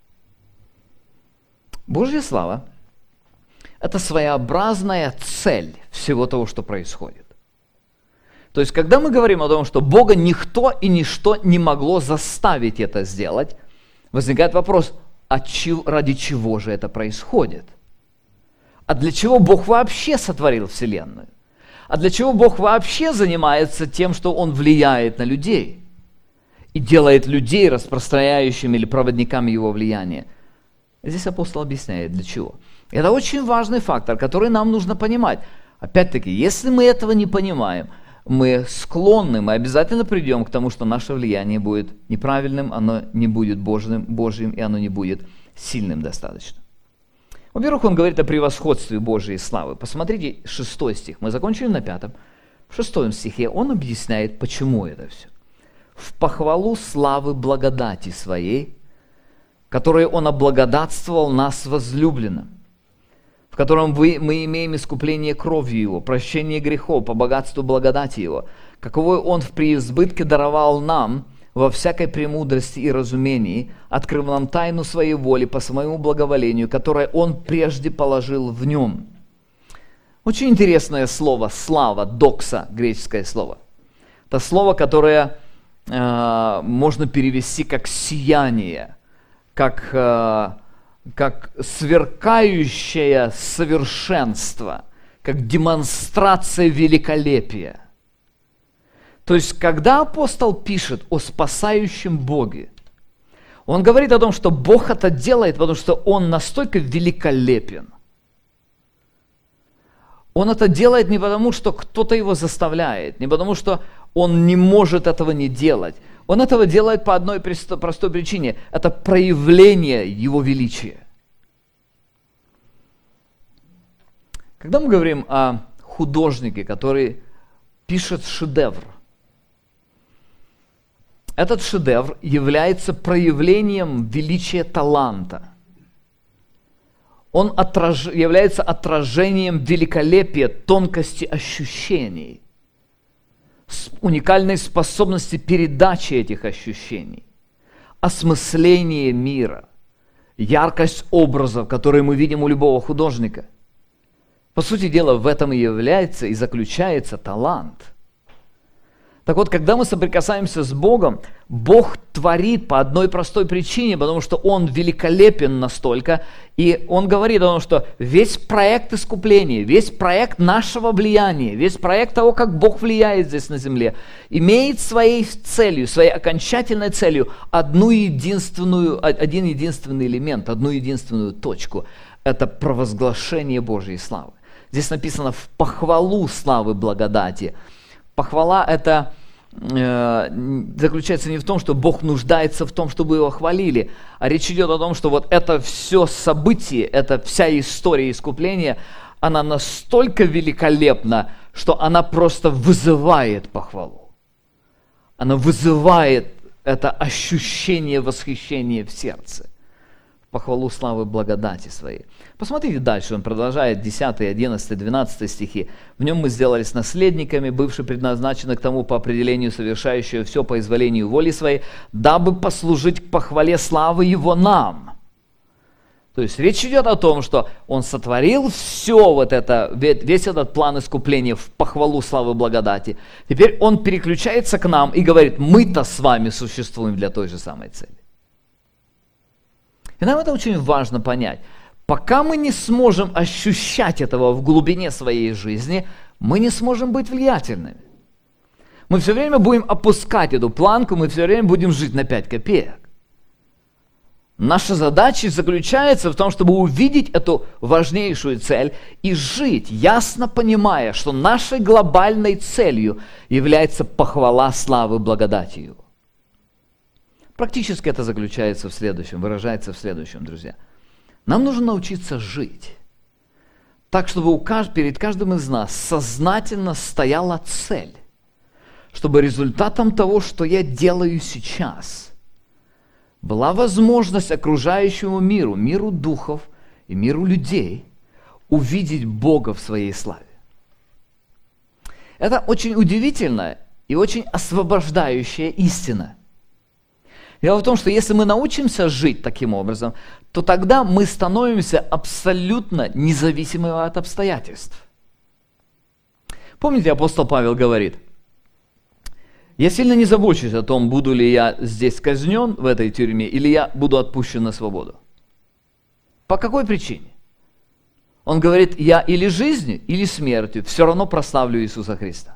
A: Божья слава – это своеобразная цель всего того, что происходит. То есть, когда мы говорим о том, что Бога никто и ничто не могло заставить это сделать, возникает вопрос, ради чего же это происходит? А для чего Бог вообще сотворил Вселенную? А для чего Бог вообще занимается тем, что Он влияет на людей и делает людей распространяющими или проводниками Его влияния? Здесь апостол объясняет, для чего. Это очень важный фактор, который нам нужно понимать. Опять-таки, если мы этого не понимаем, мы обязательно придем к тому, что наше влияние будет неправильным, оно не будет Божьим, и оно не будет сильным достаточно. Во-первых, он говорит о превосходстве Божьей славы. Посмотрите 6 стих. Мы закончили на 5. В 6 стихе он объясняет, почему это все. «В похвалу славы благодати своей, которой он облагодатствовал нас возлюбленным, в котором мы имеем искупление кровью Его, прощение грехов по богатству благодати Его, каковой Он в преизбытке даровал нам во всякой премудрости и разумении, открыв нам тайну Своей воли по Своему благоволению, которое Он прежде положил в Нем». Очень интересное слово «слава», «докса», греческое слово. Это слово, которое можно перевести как «сияние», как сверкающее совершенство, как демонстрация великолепия. То есть, когда апостол пишет о спасающем Боге, он говорит о том, что Бог это делает, потому что Он настолько великолепен, Он это делает не потому, что кто-то его заставляет, не потому, что он не может этого не делать. Он этого делает по одной простой причине. Это проявление его величия. Когда мы говорим о художнике, который пишет шедевр, этот шедевр является проявлением величия таланта. Он является отражением великолепия, тонкости ощущений, уникальной способности передачи этих ощущений, осмысления мира, яркость образов, которые мы видим у любого художника. По сути дела, в этом и является и заключается талант. Так вот, когда мы соприкасаемся с Богом, Бог творит по одной простой причине, потому что Он великолепен настолько, и Он говорит о том, что весь проект искупления, весь проект нашего влияния, весь проект того, как Бог влияет здесь на земле, имеет своей целью, своей окончательной целью один единственный элемент, одну единственную точку. Это провозглашение Божьей славы. Здесь написано «в похвалу славы благодати». Похвала это заключается не в том, что Бог нуждается в том, чтобы его хвалили, а речь идет о том, что вот это все событие, это вся история искупления, она настолько великолепна, что она просто вызывает похвалу. Она вызывает это ощущение восхищения в сердце. Похвалу славы благодати своей. Посмотрите дальше, он продолжает 10, 11, 12 стихи. В нем мы сделались наследниками, бывшие предназначены к тому по определению, совершающего все по изволению воли своей, дабы послужить к похвале славы его нам. То есть речь идет о том, что он сотворил все вот это, весь этот план искупления в похвалу славы благодати. Теперь он переключается к нам и говорит, мы-то с вами существуем для той же самой цели. И нам это очень важно понять. Пока мы не сможем ощущать этого в глубине своей жизни, мы не сможем быть влиятельными. Мы все время будем опускать эту планку, мы все время будем жить на 5 копеек. Наша задача заключается в том, чтобы увидеть эту важнейшую цель и жить, ясно понимая, что нашей глобальной целью является похвала славы благодати Его. Практически это заключается в следующем, выражается в следующем, друзья. Нам нужно научиться жить так, чтобы перед каждым из нас сознательно стояла цель, чтобы результатом того, что я делаю сейчас, была возможность окружающему миру, миру духов и миру людей увидеть Бога в своей славе. Это очень удивительная и очень освобождающая истина. Дело в том, что если мы научимся жить таким образом, то тогда мы становимся абсолютно независимыми от обстоятельств. Помните, апостол Павел говорит, я сильно не забочусь о том, буду ли я здесь казнен в этой тюрьме, или я буду отпущен на свободу. По какой причине? Он говорит, я или жизнью, или смертью все равно прославлю Иисуса Христа.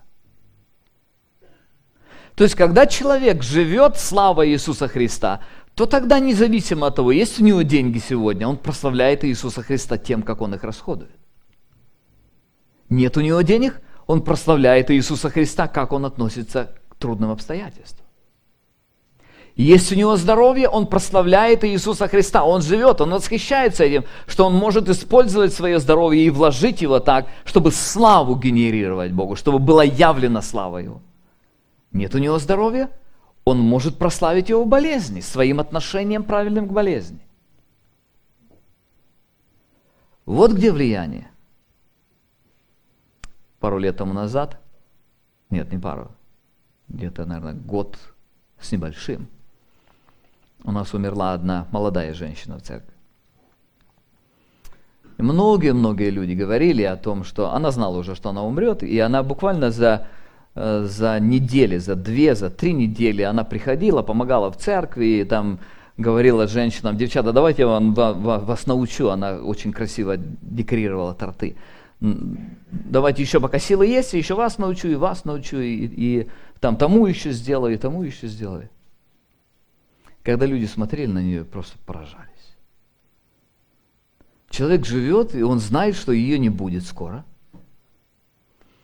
A: То есть, когда человек живет славой Иисуса Христа, то тогда, независимо от того, есть у него деньги сегодня, он прославляет Иисуса Христа тем, как он их расходует. Нет у него денег, он прославляет Иисуса Христа, как он относится к трудным обстоятельствам. Есть у него здоровье, он прославляет Иисуса Христа, он живет, он восхищается этим, что он может использовать свое здоровье и вложить его так, чтобы славу генерировать Богу, чтобы была явлена слава Его. Нет у него здоровья, он может прославить его в болезни, своим отношением правильным к болезни. Вот где влияние. Пару лет тому назад, нет, не пару, где-то, наверное, год с небольшим, у нас умерла одна молодая женщина в церкви. И многие люди говорили о том, что она знала уже, что она умрет, и она буквально за недели, за 2, за 3 недели она приходила, помогала в церкви, и там говорила женщинам, девчата, давайте я вас научу, она очень красиво декорировала торты. Давайте еще пока силы есть, еще вас научу, и вас научу, и там тому еще сделаю, и тому еще сделаю. Когда люди смотрели на нее, просто поражались. Человек живет, и он знает, что ее не будет скоро.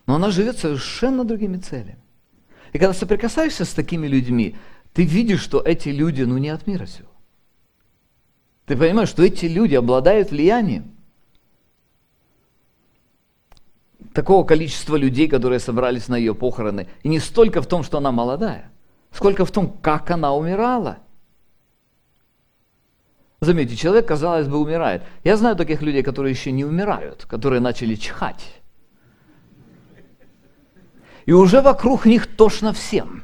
A: Но она живет совершенно другими целями. И когда соприкасаешься с такими людьми, ты видишь, что эти люди, не от мира сего. Ты понимаешь, что эти люди обладают влиянием. Такого количества людей, которые собрались на ее похороны. И не столько в том, что она молодая, сколько в том, как она умирала. Заметьте, человек, казалось бы, умирает. Я знаю таких людей, которые еще не умирают, которые начали чихать. И уже вокруг них тошно всем.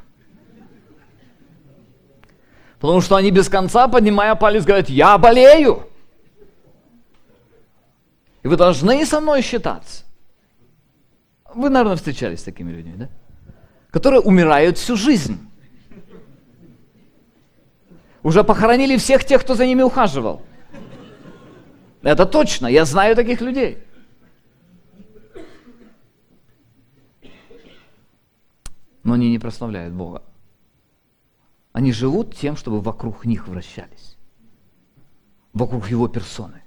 A: Потому что они без конца, поднимая палец, говорят: я болею. И вы должны со мной считаться. Вы, наверное, встречались с такими людьми, да? Которые умирают всю жизнь. Уже похоронили всех тех, кто за ними ухаживал. Это точно, я знаю таких людей. Но они не прославляют Бога. Они живут тем, чтобы вокруг них вращались. Вокруг Его персоны.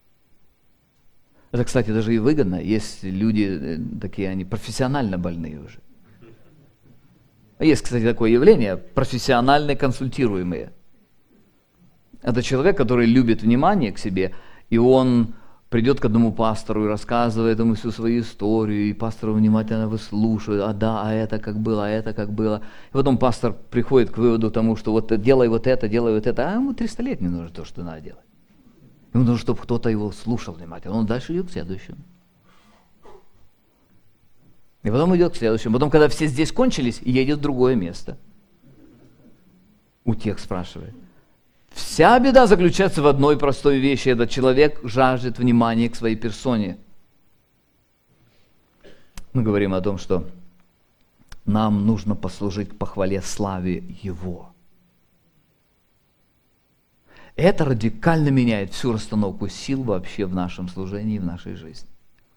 A: Это, кстати, даже и выгодно. Есть люди такие, они профессионально больные уже. Есть, кстати, такое явление, профессионально консультируемые. Это человек, который любит внимание к себе, и он придет к одному пастору и рассказывает ему всю свою историю, и пастор внимательно выслушивает: а это как было, а это как было. И потом пастор приходит к выводу тому, что вот делай вот это, а ему 300 лет не нужно то, что надо делать. Ему нужно, чтобы кто-то его слушал внимательно. Он дальше идет к следующему. И потом идет к следующему. Потом, когда все здесь кончились, едет в другое место. У тех спрашивает. Вся беда заключается в одной простой вещи. Этот человек жаждет внимания к своей персоне. Мы говорим о том, что нам нужно послужить похвале славе Его. Это радикально меняет всю расстановку сил вообще в нашем служении и в нашей жизни.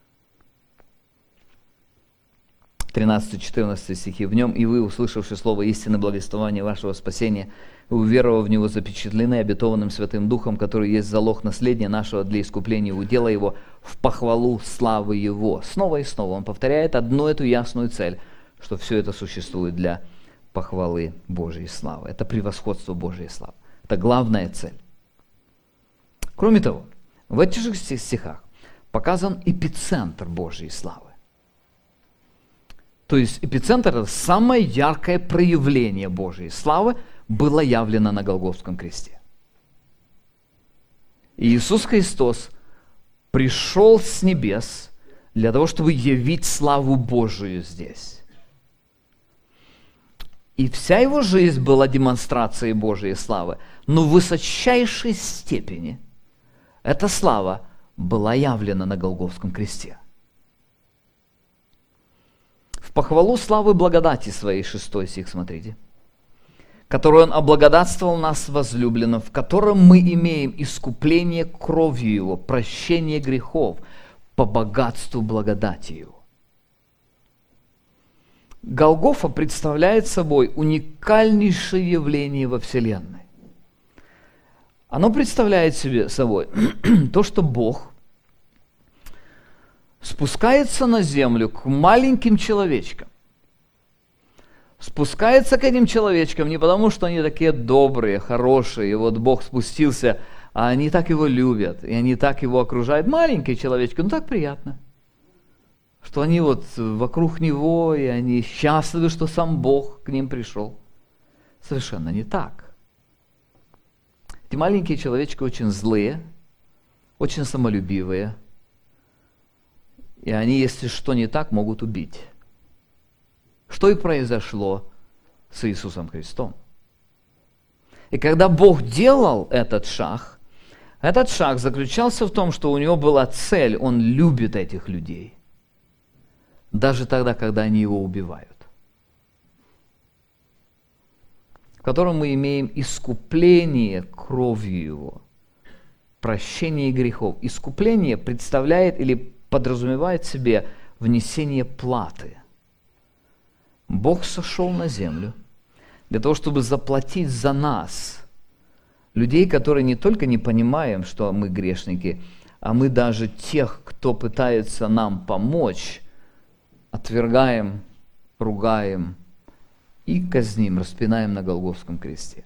A: 13-14 стихи. «В нем и вы, услышавши слово истины благовествования вашего спасения, и уверовав в него, запечатлены обетованным Святым Духом, который есть залог наследия нашего для искупления удела его, в похвалу славы Его». Снова и снова он повторяет одну эту ясную цель, что все это существует для похвалы Божьей славы. Это превосходство Божьей славы. Это главная цель. Кроме того, в этих же стихах показан эпицентр Божьей славы. То есть эпицентр – это самое яркое проявление Божьей славы, было явлено на Голгофском кресте. И Иисус Христос пришел с небес для того, чтобы явить славу Божию здесь. И вся его жизнь была демонстрацией Божьей славы, но в высочайшей степени эта слава была явлена на Голгофском кресте. В похвалу славы благодати своей, 6 стих, смотрите, которую Он облагодатствовал нас возлюбленным, в котором мы имеем искупление кровью Его, прощение грехов по богатству благодати Его. Голгофа представляет собой уникальнейшее явление во Вселенной. Оно представляет собой то, что Бог спускается на землю к маленьким человечкам. Спускается к этим человечкам не потому, что они такие добрые, хорошие, и вот Бог спустился, а они так Его любят, и они так Его окружают. Маленькие человечки, так приятно, что они вот вокруг Него, и они счастливы, что сам Бог к ним пришел. Совершенно не так. Эти маленькие человечки очень злые, очень самолюбивые, и они, если что не так, могут убить. Что и произошло с Иисусом Христом. И когда Бог делал этот шаг заключался в том, что у Него была цель, Он любит этих людей. Даже тогда, когда они Его убивают. В котором мы имеем искупление кровью Его, прощение грехов. Искупление представляет или подразумевает в себе внесение платы. Бог сошел на землю для того, чтобы заплатить за нас, людей, которые не только не понимаем, что мы грешники, а мы даже тех, кто пытается нам помочь, отвергаем, ругаем и казним, распинаем на Голгофском кресте.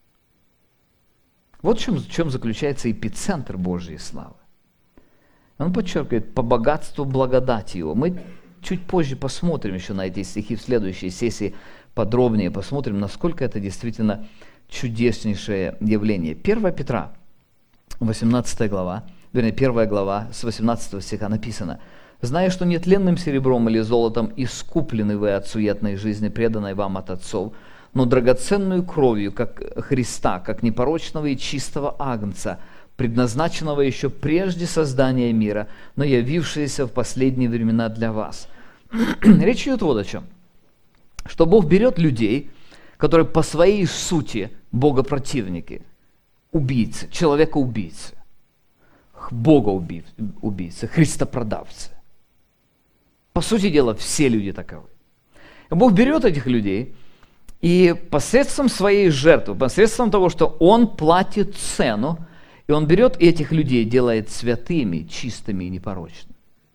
A: Вот в чем заключается эпицентр Божьей славы. Он подчеркивает по богатству благодати Его. Мы чуть позже посмотрим еще на эти стихи в следующей сессии, подробнее посмотрим, насколько это действительно чудеснейшее явление. 1 Петра, 18 глава, вернее, 1 глава, с 18 стиха написано: «Зная, что нетленным серебром или золотом искуплены вы от суетной жизни, преданной вам от отцов, но драгоценную кровью, как Христа, как непорочного и чистого агнца, предназначенного еще прежде создания мира, но явившееся в последние времена для вас». Речь идет вот о чем. Что Бог берет людей, которые по своей сути богопротивники, убийцы, человека-убийцы, бога-убийцы, христопродавцы. По сути дела, все люди таковы. И Бог берет этих людей и посредством своей жертвы, посредством того, что Он платит цену, и Он берет этих людей, делает святыми, чистыми и непорочными.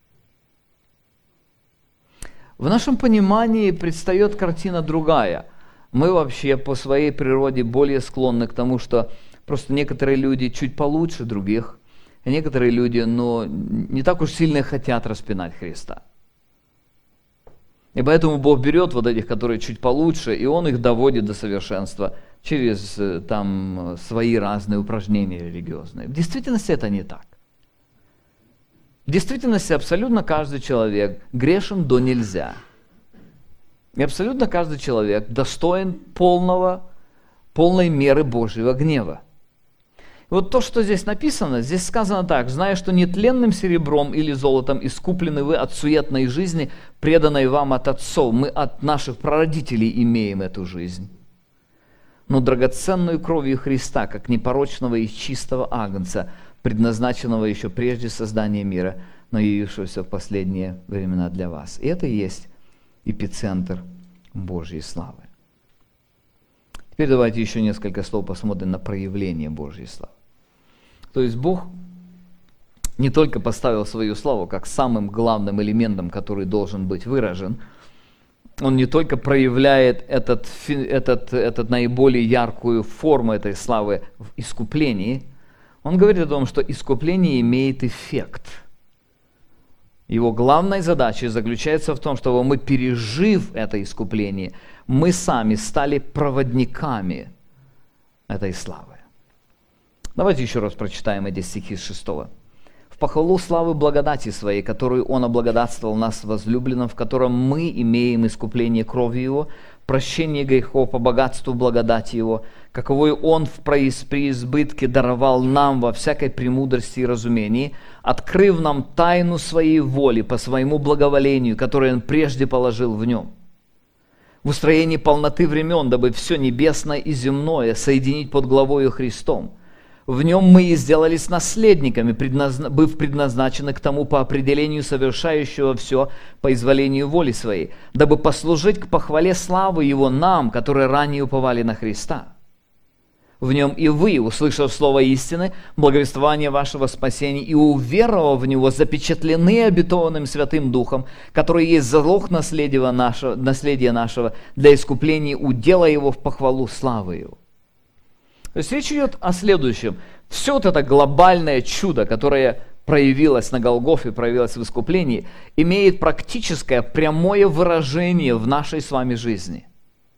A: В нашем понимании предстает картина другая. Мы вообще по своей природе более склонны к тому, что просто некоторые люди чуть получше других, а некоторые люди, не так уж сильно хотят распинать Христа. И поэтому Бог берет вот этих, которые чуть получше, и Он их доводит до совершенства через свои разные упражнения религиозные. В действительности это не так. В действительности абсолютно каждый человек грешен до нельзя. И абсолютно каждый человек достоин полной меры Божьего гнева. И вот то, что здесь написано, здесь сказано так: «Зная, что нетленным серебром или золотом искуплены вы от суетной жизни, преданной вам от отцов». Мы от наших прародителей имеем эту жизнь. «Но драгоценную кровью Христа, как непорочного и чистого агнца, предназначенного еще прежде создания мира, но явившегося в последние времена для вас». И это и есть эпицентр Божьей славы. Теперь давайте еще несколько слов посмотрим на проявление Божьей славы. То есть Бог не только поставил свою славу как самым главным элементом, который должен быть выражен, Он не только проявляет этот наиболее яркую форму этой славы в искуплении, Он говорит о том, что искупление имеет эффект. Его главной задачей заключается в том, чтобы мы, пережив это искупление, мы сами стали проводниками этой славы. Давайте еще раз прочитаем эти стихи с 6. «В похвалу славы благодати своей, которую Он облагодатствовал нас возлюбленным, в котором мы имеем искупление кровью Его, прощение грехов по богатству благодати Его, каковую Он в преизбытке даровал нам во всякой премудрости и разумении, открыв нам тайну Своей воли по Своему благоволению, которое Он прежде положил в Нем, в устроении полноты времен, дабы все небесное и земное соединить под главою Христом. В Нем мы и сделались наследниками, быв предназначены к тому по определению совершающего все по изволению воли Своей, дабы послужить к похвале славы Его нам, которые ранее уповали на Христа. В Нем и вы, услышав слово истины, благовествование вашего спасения, и уверовав в Него, запечатлены обетованным Святым Духом, который есть залог наследия нашего для искупления удела Его в похвалу славы Его». То есть речь идет о следующем. Все вот это глобальное чудо, которое проявилось на Голгофе, проявилось в искуплении, имеет практическое прямое выражение в нашей с вами жизни.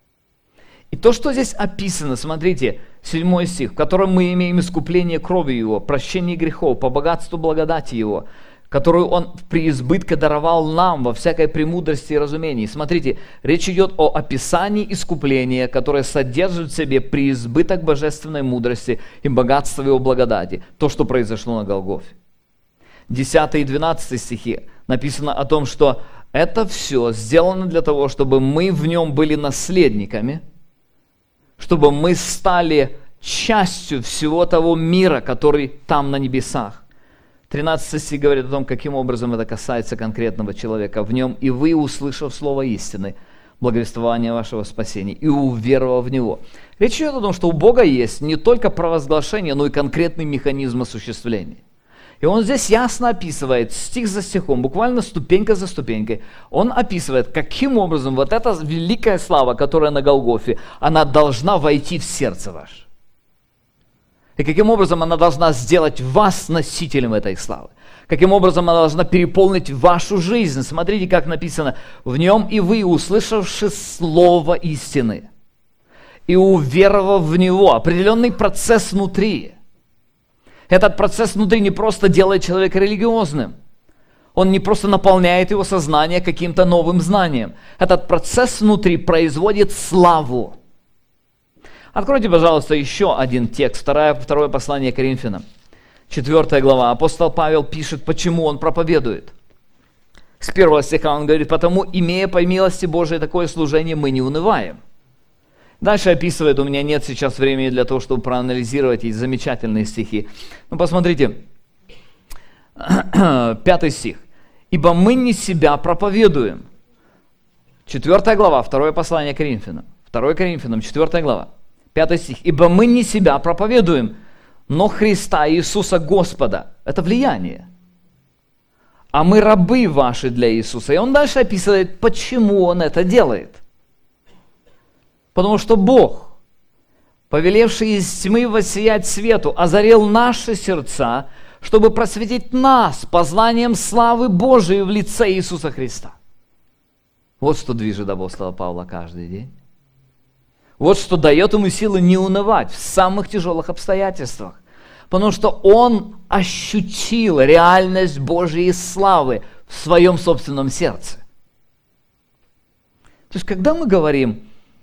A: И то, что здесь описано, смотрите, 7 стих, в котором мы имеем искупление кровью Его, прощение грехов по богатству благодати Его, которую Он в преизбытке даровал нам во всякой премудрости и разумении. Смотрите, речь идет о описании искупления, которое содержит в себе преизбыток божественной мудрости и богатства Его благодати. То, что произошло на Голгофе. 10 и 12 стихи написано о том, что это все сделано для того, чтобы мы в Нем были наследниками, чтобы мы стали частью всего того мира, который там на небесах. 13 стих говорит о том, каким образом это касается конкретного человека. «В Нем и вы, услышав слово истины, благовествование вашего спасения, и уверовав в Него». Речь идет о том, что у Бога есть не только провозглашение, но и конкретный механизм осуществления. И он здесь ясно описывает, стих за стихом, буквально ступенька за ступенькой, он описывает, каким образом вот эта великая слава, которая на Голгофе, она должна войти в сердце ваше. И каким образом она должна сделать вас носителем этой славы. Каким образом она должна переполнить вашу жизнь. Смотрите, как написано, в нем и вы, услышавши слово истины, и уверовав в него, определенный процесс внутри. Этот процесс внутри не просто делает человека религиозным. Он не просто наполняет его сознание каким-то новым знанием. Этот процесс внутри производит славу. Откройте, пожалуйста, еще один текст. Второе послание Коринфянам. 4 глава. Апостол Павел пишет, почему он проповедует. С 1 стиха он говорит, потому, имея по милости Божией такое служение, мы не унываем. Дальше описывает, у меня нет сейчас времени для того, чтобы проанализировать эти замечательные стихи. Ну, посмотрите, 5 стих. «Ибо мы не себя проповедуем». 4 глава, 2 послание Коринфянам. 2 Коринфянам, 4 глава, 5 стих. «Ибо мы не себя проповедуем, но Христа Иисуса Господа». Это влияние. «А мы рабы ваши для Иисуса». И он дальше описывает, почему он это делает. Потому что Бог, повелевший из тьмы воссиять свету, озарил наши сердца, чтобы просветить нас познанием славы Божией в лице Иисуса Христа. Вот что движет апостола Павла каждый день. Вот что дает ему силы не унывать в самых тяжелых обстоятельствах. Потому что он ощутил реальность Божьей славы в своем собственном сердце. То есть, когда мы говорим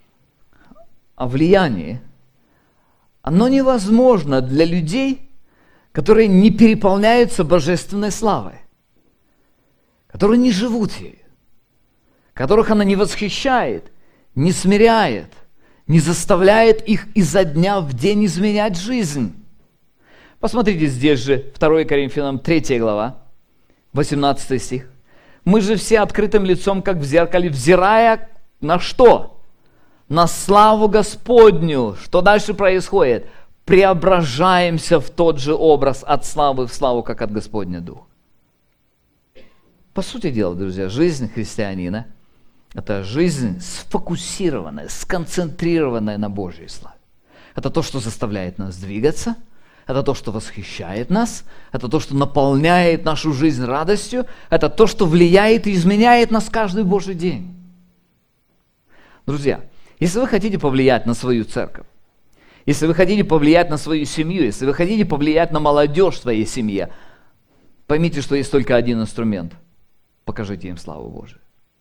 A: о влиянии, оно невозможно для людей, которые не переполняются божественной славой, которые не живут ею, которых она не восхищает, не смиряет, не заставляет их изо дня в день изменять жизнь. Посмотрите здесь же, 2 Коринфянам 3 глава, 18 стих. «Мы же все открытым лицом, как в зеркале, взирая на что? На славу Господню». Что дальше происходит? Преображаемся в тот же образ от славы в славу, как от Господня Духа. По сути дела, друзья, жизнь христианина – это жизнь сфокусированная, сконцентрированная на Божьей славе. Это то, что заставляет нас двигаться, это то, что восхищает нас, это то, что наполняет нашу жизнь радостью, это то, что влияет и изменяет нас каждый Божий день. Друзья, если вы хотите повлиять на свою церковь, если вы хотите повлиять на свою семью, если вы хотите повлиять на молодежь в своей семье, поймите, что есть только один инструмент. Покажите им славу Божию.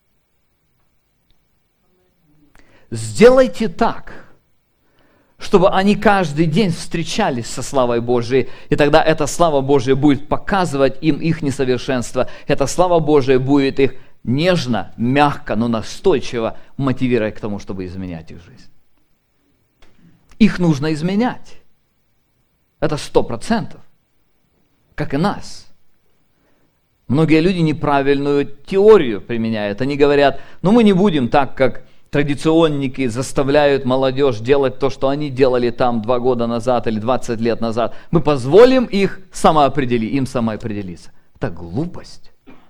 A: Сделайте так, чтобы они каждый день встречались со славой Божией, и тогда эта слава Божия будет показывать им их несовершенство. Эта слава Божия будет их нежно, мягко, но настойчиво мотивировать к тому, чтобы изменять их жизнь. Их нужно изменять. Это 100%. Как и нас. Многие люди неправильную теорию применяют. Они говорят, мы не будем так, как традиционники заставляют молодежь делать то, что они делали там 2 года назад или 20 лет назад. Мы позволим им самоопределиться. Это глупость.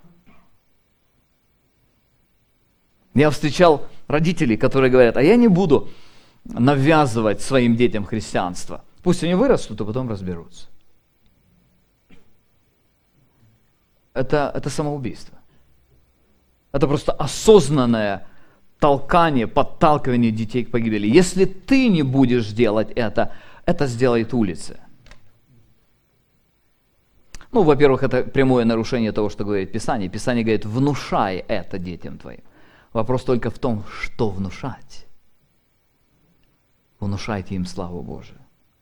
A: Я встречал родителей, которые говорят, а я не буду навязывать своим детям христианство. Пусть они вырастут, а потом разберутся. Это самоубийство. Это просто осознанное толкание, подталкивание детей к погибели. Если ты не будешь делать это сделает улица. Во-первых, это прямое нарушение того, что говорит Писание. Писание говорит, внушай это детям твоим. Вопрос только в том, что внушать. Внушайте им славу Божию.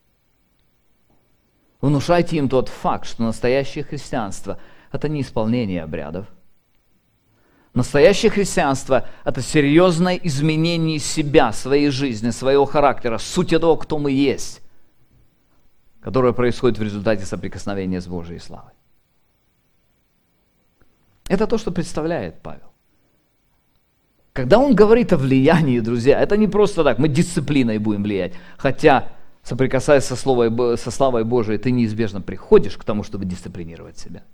A: Внушайте им тот факт, что настоящее христианство – это не исполнение обрядов. Настоящее христианство – это серьезное изменение себя, своей жизни, своего характера, сути того, кто мы есть, которое происходит в результате соприкосновения с Божьей славой. Это то, что представляет Павел. Когда он говорит о влиянии, друзья, это не просто так, мы дисциплиной будем влиять. Хотя Соприкасаясь со славой Божией, ты неизбежно приходишь к тому, чтобы дисциплинировать себя.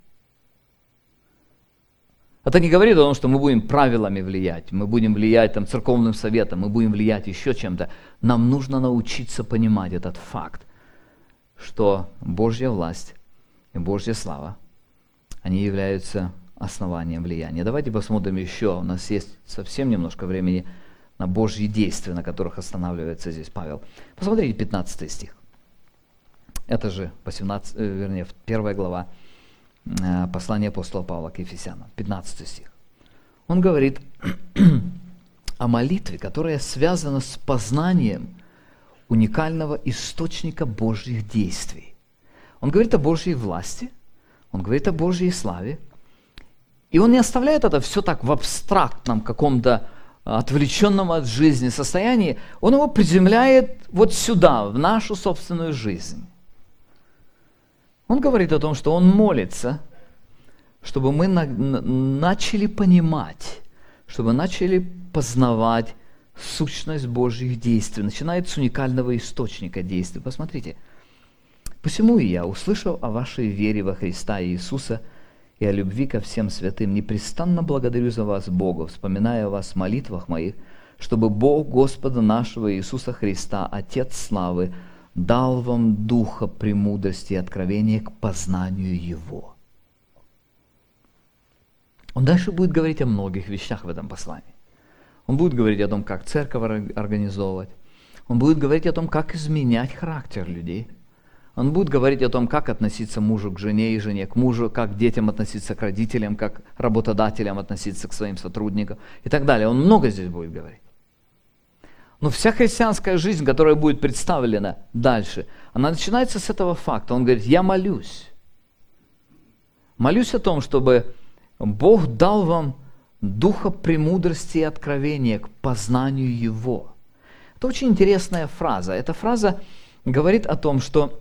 A: Это не говорит о том, что мы будем правилами влиять, мы будем влиять церковным советом, мы будем влиять еще чем-то. Нам нужно научиться понимать этот факт, что Божья власть и Божья слава, они являются основанием влияния. Давайте посмотрим еще, у нас есть совсем немножко времени на Божьи действия, на которых останавливается здесь Павел. Посмотрите 15 стих. Это же 1 глава послания апостола Павла к Ефесянам, 15 стих. Он говорит о молитве, которая связана с познанием уникального источника Божьих действий. Он говорит о Божьей власти, он говорит о Божьей славе, и он не оставляет это все так в абстрактном каком-то отвлеченном от жизни состоянии, он его приземляет вот сюда, в нашу собственную жизнь. Он говорит о том, что он молится, чтобы мы начали понимать, чтобы начали познавать сущность Божьих действий. Начинает с уникального источника действий. Посмотрите. «Посему и я, услышав о вашей вере во Христа Иисуса и о любви ко всем святым, непрестанно благодарю за вас Бога, вспоминая о вас в молитвах моих, чтобы Бог Господа нашего Иисуса Христа, Отец славы, дал вам духа премудрости и откровения к познанию Его». Он дальше будет говорить о многих вещах в этом послании. Он будет говорить о том, как церковь организовывать. Он будет говорить о том, как изменять характер людей. Он будет говорить о том, как относиться мужу к жене и жене к мужу, как к детям относиться к родителям, как работодателям относиться к своим сотрудникам и так далее. Он много здесь будет говорить. Но вся христианская жизнь, которая будет представлена дальше, она начинается с этого факта. Он говорит: я молюсь. Молюсь о том, чтобы Бог дал вам духа премудрости и откровения к познанию Его. Это очень интересная фраза. Эта фраза говорит о том, что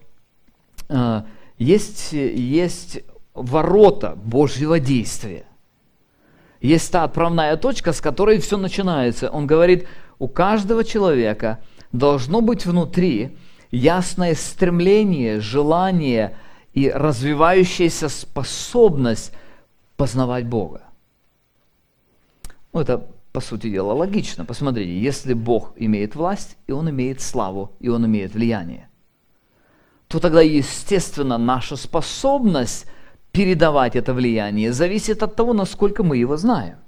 A: есть ворота Божьего действия. Есть та отправная точка, с которой все начинается. Он говорит, у каждого человека должно быть внутри ясное стремление, желание и развивающаяся способность познавать Бога. Это, по сути дела, логично. Посмотрите, если Бог имеет власть, и Он имеет славу, и Он имеет влияние, то тогда, естественно, наша способность передавать это влияние зависит от того, насколько мы его знаем.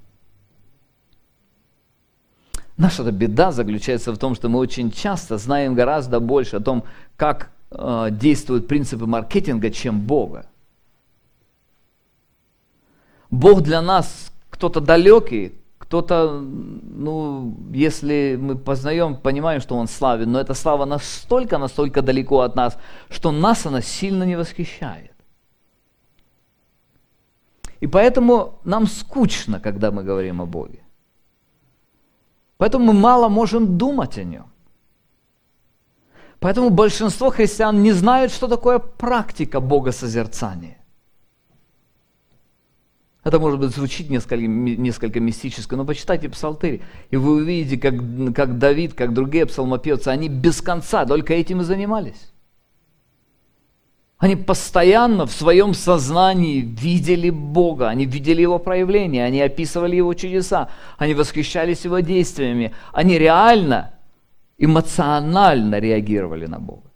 A: Наша беда заключается в том, что мы очень часто знаем гораздо больше о том, как действуют принципы маркетинга, чем Бога. Бог для нас кто-то далекий, кто-то, если мы познаем, понимаем, что Он славен, но эта слава настолько далеко от нас, что нас она сильно не восхищает. И поэтому нам скучно, когда мы говорим о Боге. Поэтому мы мало можем думать о Нем. Поэтому большинство христиан не знают, что такое практика богосозерцания. Это, может быть, звучит несколько мистически, но почитайте Псалтырь, и вы увидите, как Давид, как другие псалмопевцы, они без конца только этим и занимались. Они постоянно в своем сознании видели Бога, они видели Его проявления, они описывали Его чудеса, они восхищались Его действиями, они реально, эмоционально реагировали на Бога.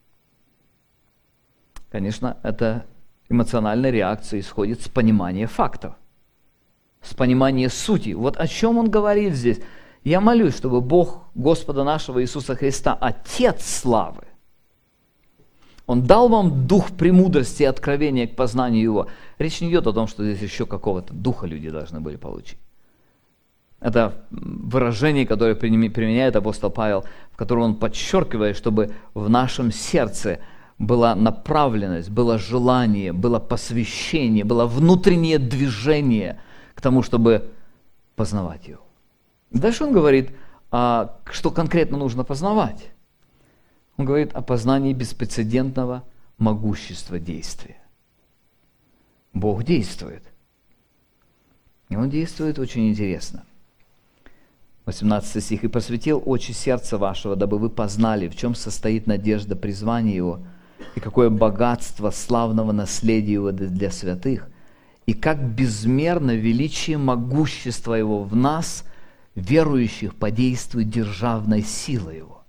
A: Конечно, это эмоциональная реакция исходит с понимания фактов, с понимания сути. Вот о чем он говорит здесь. Я молюсь, чтобы Бог Господа нашего Иисуса Христа, Отец славы, Он дал вам дух премудрости и откровения к познанию Его. Речь не идет о том, что здесь еще какого-то духа люди должны были получить. Это выражение, которое применяет апостол Павел, в котором он подчеркивает, чтобы в нашем сердце была направленность, было желание, было посвящение, было внутреннее движение к тому, чтобы познавать Его. Дальше он говорит, что конкретно нужно познавать. Он говорит о познании беспрецедентного могущества действия. Бог действует. И Он действует очень интересно. 18 стих. «И просветил очи сердца вашего, дабы вы познали, в чем состоит надежда призвания его, и какое богатство славного наследия его для святых, и как безмерно величие могущества его в нас, верующих, по действию державной силы его».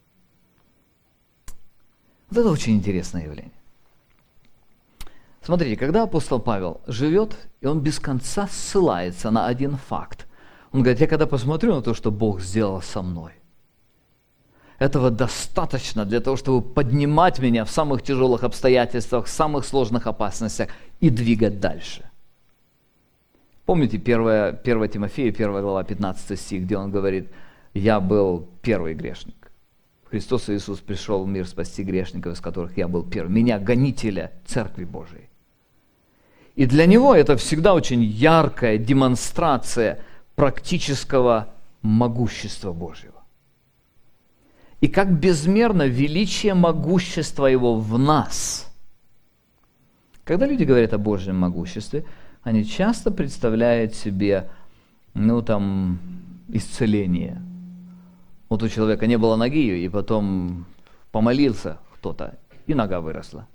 A: Вот это очень интересное явление. Смотрите, когда апостол Павел живет, и он без конца ссылается на один факт. Он говорит: я когда посмотрю на то, что Бог сделал со мной, этого достаточно для того, чтобы поднимать меня в самых тяжелых обстоятельствах, в самых сложных опасностях и двигать дальше. Помните 1 Тимофея, 1 глава, 15 стих, где он говорит: «Я был первый грешник. Христос Иисус пришел в мир спасти грешников, из которых я был первый. Меня, гонителя Церкви Божией». И для него это всегда очень яркая демонстрация практического могущества Божьего. И как безмерно величие могущества Его в нас. Когда люди говорят о Божьем могуществе, они часто представляют себе, исцеление. Вот у человека не было ноги, и потом помолился кто-то, и нога выросла.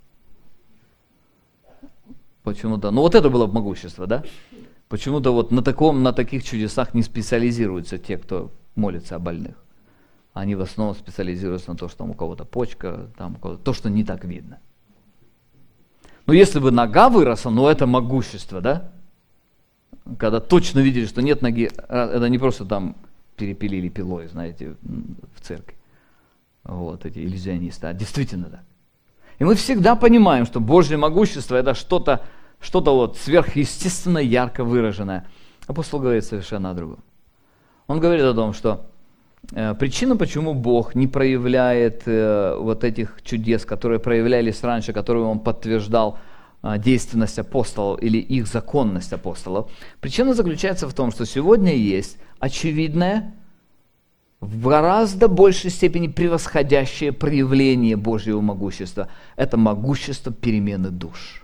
A: Почему-то, это было могущество, да? Почему-то вот на таких чудесах не специализируются те, кто молится о больных. Они в основном специализируются на том, что там у кого-то почка, там у кого-то, то, что не так видно. Но если бы нога выросла, это могущество, да? Когда точно видели, что нет ноги, это не просто там перепилили пилой, знаете, в церкви. Вот эти иллюзионисты, а действительно так. И мы всегда понимаем, что Божье могущество это что-то вот сверхъестественно ярко выраженное. Апостол говорит совершенно о другом. Он говорит о том, что причина, почему Бог не проявляет вот этих чудес, которые проявлялись раньше, которые Он подтверждал действенность апостолов или их законность апостолов, причина заключается в том, что сегодня есть очевидное, в гораздо большей степени превосходящее проявление Божьего могущества. Это могущество перемены душ.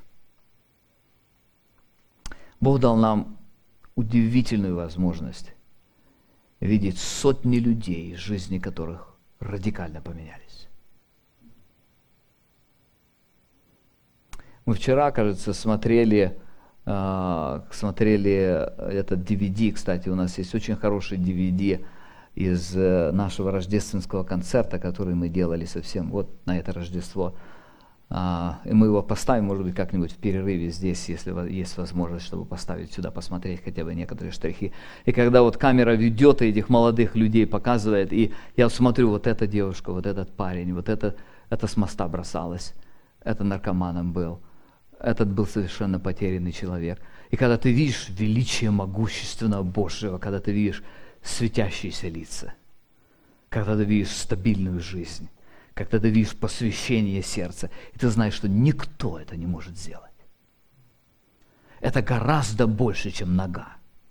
A: Бог дал нам удивительную возможность видеть сотни людей, жизни которых радикально поменялись. Мы вчера, кажется, смотрели этот DVD. Кстати, у нас есть очень хороший DVD из нашего рождественского концерта, который мы делали совсем на это Рождество. И мы его поставим, может быть, как-нибудь в перерыве здесь, если есть возможность, чтобы поставить сюда, посмотреть хотя бы некоторые штрихи. И когда камера ведет и этих молодых людей показывает, и я смотрю, вот эта девушка, вот этот парень, вот это с моста бросалось, это наркоманом был, этот был совершенно потерянный человек. И когда ты видишь величие могущественного Божьего, когда ты видишь светящиеся лица, когда ты видишь стабильную жизнь, когда ты видишь посвящение сердца, и ты знаешь, что никто это не может сделать. Это гораздо больше, чем нога.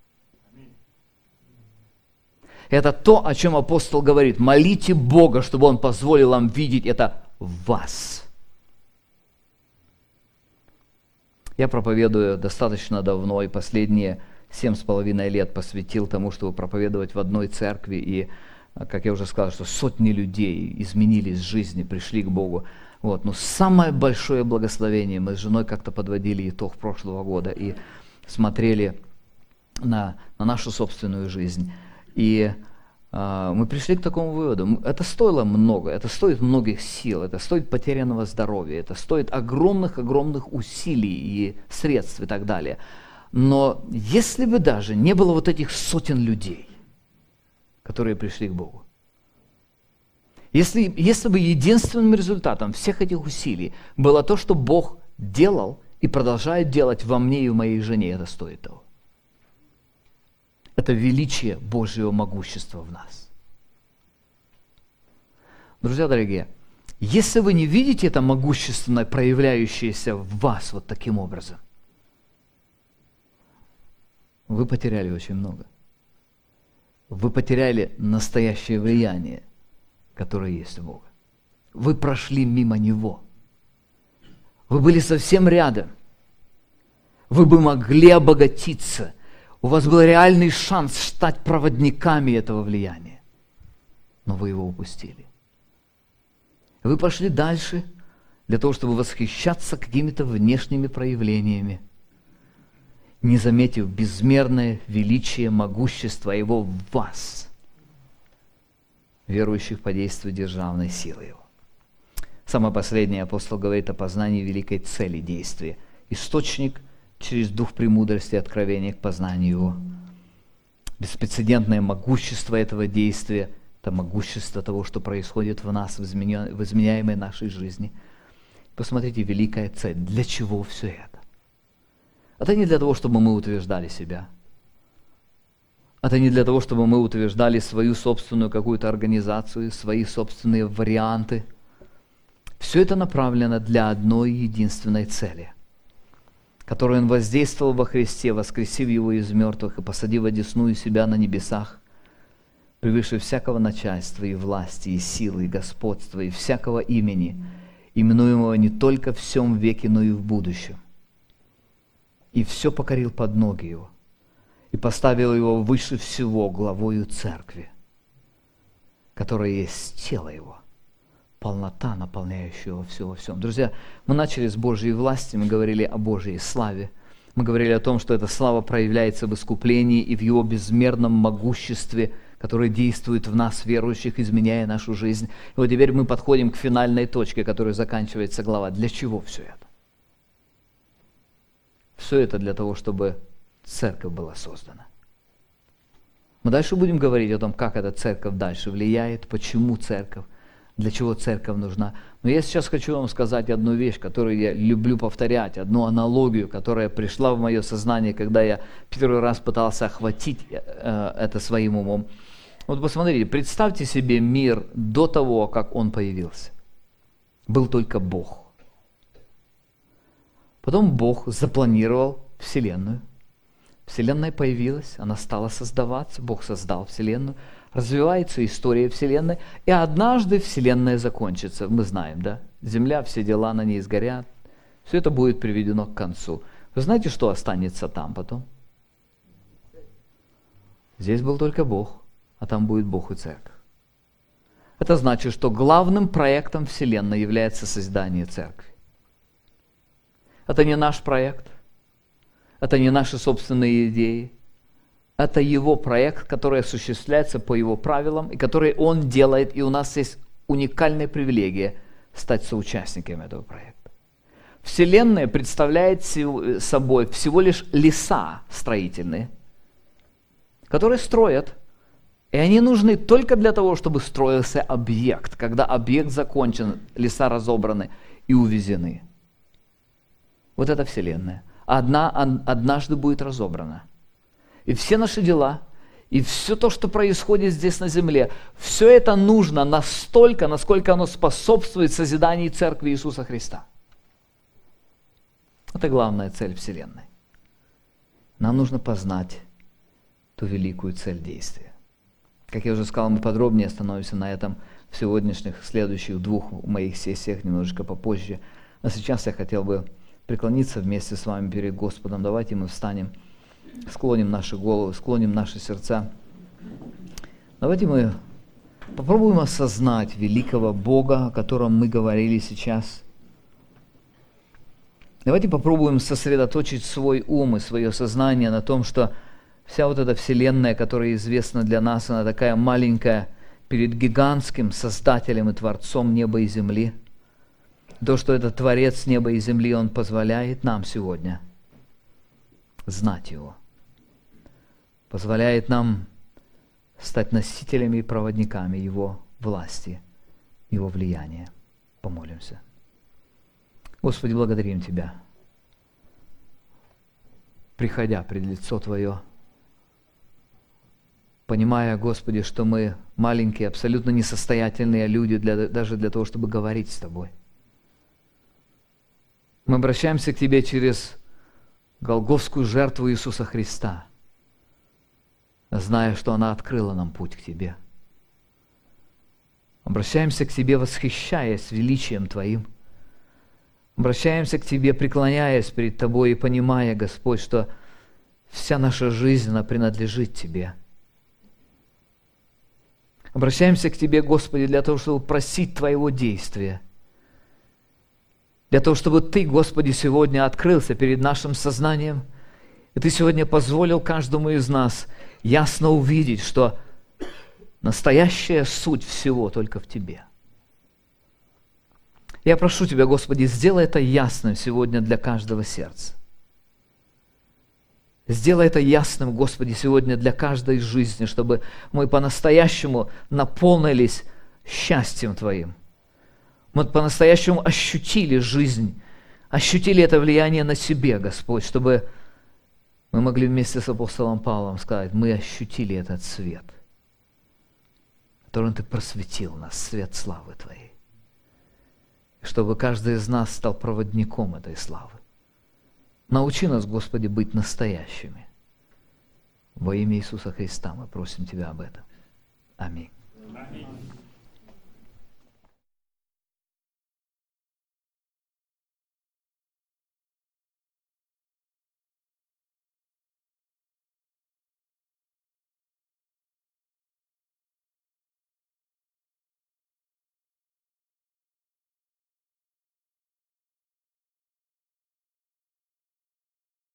A: Это то, о чем апостол говорит. Молите Бога, чтобы Он позволил вам видеть это в вас. Я проповедую достаточно давно, и последние 7,5 лет посвятил тому, чтобы проповедовать в одной церкви. И, как я уже сказал, что сотни людей изменились в жизни, пришли к Богу. Но самое большое благословение, мы с женой как-то подводили итог прошлого года и смотрели на нашу собственную жизнь. И мы пришли к такому выводу. Это стоило много, это стоит многих сил, это стоит потерянного здоровья, это стоит огромных усилий и средств и так далее. Но если бы даже не было вот этих сотен людей, которые пришли к Богу, если бы единственным результатом всех этих усилий было то, что Бог делал и продолжает делать во мне и в моей жене, это стоит того. Это величие Божьего могущества в нас. Друзья дорогие, если вы не видите это могущественное, проявляющееся в вас вот таким образом, вы потеряли очень много. Вы потеряли настоящее влияние, которое есть у Бога. Вы прошли мимо Него. Вы были совсем рядом. Вы бы могли обогатиться. У вас был реальный шанс стать проводниками этого влияния, но вы его упустили. Вы пошли дальше для того, чтобы восхищаться какими-то внешними проявлениями, не заметив безмерное величие, могущество Его в вас, верующих по действию державной силы Его. Самое последнее апостол говорит о познании великой цели действия. Источник через дух премудрости и откровения к познанию Его. Беспрецедентное могущество этого действия – это могущество того, что происходит в нас, в изменяемой нашей жизни. Посмотрите, великая цель. Для чего все это? Это не для того, чтобы мы утверждали себя. Это не для того, чтобы мы утверждали свою собственную какую-то организацию, свои собственные варианты. Все это направлено для одной единственной цели, которую Он воздействовал во Христе, воскресив Его из мертвых и посадив одесную себя на небесах, превыше всякого начальства и власти, и силы, и господства, и всякого имени, именуемого не только в сем веке, но и в будущем. И все покорил под ноги Его, и поставил Его выше всего главою церкви, которая есть тело Его, полнота, наполняющая Его все во всем. Друзья, мы начали с Божьей власти, мы говорили о Божьей славе, мы говорили о том, что эта слава проявляется в искуплении и в Его безмерном могуществе, который действует в нас, верующих, изменяя нашу жизнь. И вот теперь мы подходим к финальной точке, которой заканчивается глава. Для чего все это? Все это для того, чтобы церковь была создана. Мы дальше будем говорить о том, как эта церковь дальше влияет, почему церковь, для чего церковь нужна. Но я сейчас хочу вам сказать одну вещь, которую я люблю повторять, одну аналогию, которая пришла в мое сознание, когда я первый раз пытался охватить это своим умом. Вот посмотрите, представьте себе мир до того, как он появился. Был только Бог. Потом Бог запланировал Вселенную. Вселенная появилась, она стала создаваться, Бог создал Вселенную, развивается история Вселенной, и однажды Вселенная закончится. Мы знаем, да? Земля, все дела на ней сгорят, все это будет приведено к концу. Вы знаете, что останется там потом? Здесь был только Бог, а там будет Бог и церковь. Это значит, что главным проектом Вселенной является создание церкви. Это не наш проект, это не наши собственные идеи, это Его проект, который осуществляется по Его правилам, и который Он делает, и у нас есть уникальная привилегия стать соучастниками этого проекта. Вселенная представляет собой всего лишь леса строительные, которые строят, и они нужны только для того, чтобы строился объект. Когда объект закончен, леса разобраны и увезены. Вот это Вселенная. Однажды будет разобрана. И все наши дела, и все то, что происходит здесь на земле, все это нужно настолько, насколько оно способствует созиданию Церкви Иисуса Христа. Это главная цель Вселенной. Нам нужно познать ту великую цель действия. Как я уже сказал, мы подробнее остановимся на этом в сегодняшних, следующих двух моих сессиях, немножечко попозже. А сейчас я хотел бы преклониться вместе с вами перед Господом. Давайте мы встанем, склоним наши головы, склоним наши сердца. Давайте мы попробуем осознать великого Бога, о котором мы говорили сейчас. Давайте попробуем сосредоточить свой ум и свое сознание на том, что вся вот эта Вселенная, которая известна для нас, она такая маленькая перед гигантским Создателем и Творцом неба и земли. То, что этот Творец неба и земли, Он позволяет нам сегодня знать Его. Позволяет нам стать носителями и проводниками Его власти, Его влияния. Помолимся. Господи, благодарим Тебя. Приходя пред лицо Твое, понимая, Господи, что мы маленькие, абсолютно несостоятельные люди даже для того, чтобы говорить с Тобой. Мы обращаемся к Тебе через голгофскую жертву Иисуса Христа, зная, что она открыла нам путь к Тебе. Обращаемся к Тебе, восхищаясь величием Твоим. Обращаемся к Тебе, преклоняясь перед Тобой и понимая, Господь, что Вся наша жизнь, она принадлежит Тебе. Обращаемся к Тебе, Господи, для того, чтобы просить Твоего действия. Для того, чтобы Ты, Господи, сегодня открылся перед нашим сознанием, и Ты сегодня позволил каждому из нас ясно увидеть, что настоящая суть всего только в Тебе. Я прошу Тебя, Господи, сделай это ясным сегодня для каждого сердца. Сделай это ясным, Господи, сегодня для каждой жизни, чтобы мы по-настоящему наполнились счастьем Твоим. Мы по-настоящему ощутили жизнь, ощутили это влияние на себе, Господь, чтобы мы могли вместе с апостолом Павлом сказать, мы ощутили этот свет, которым Ты просветил нас, свет славы Твоей. Чтобы каждый из нас стал проводником этой славы. Научи нас, Господи, быть настоящими. Во имя Иисуса Христа мы просим Тебя об этом. Аминь.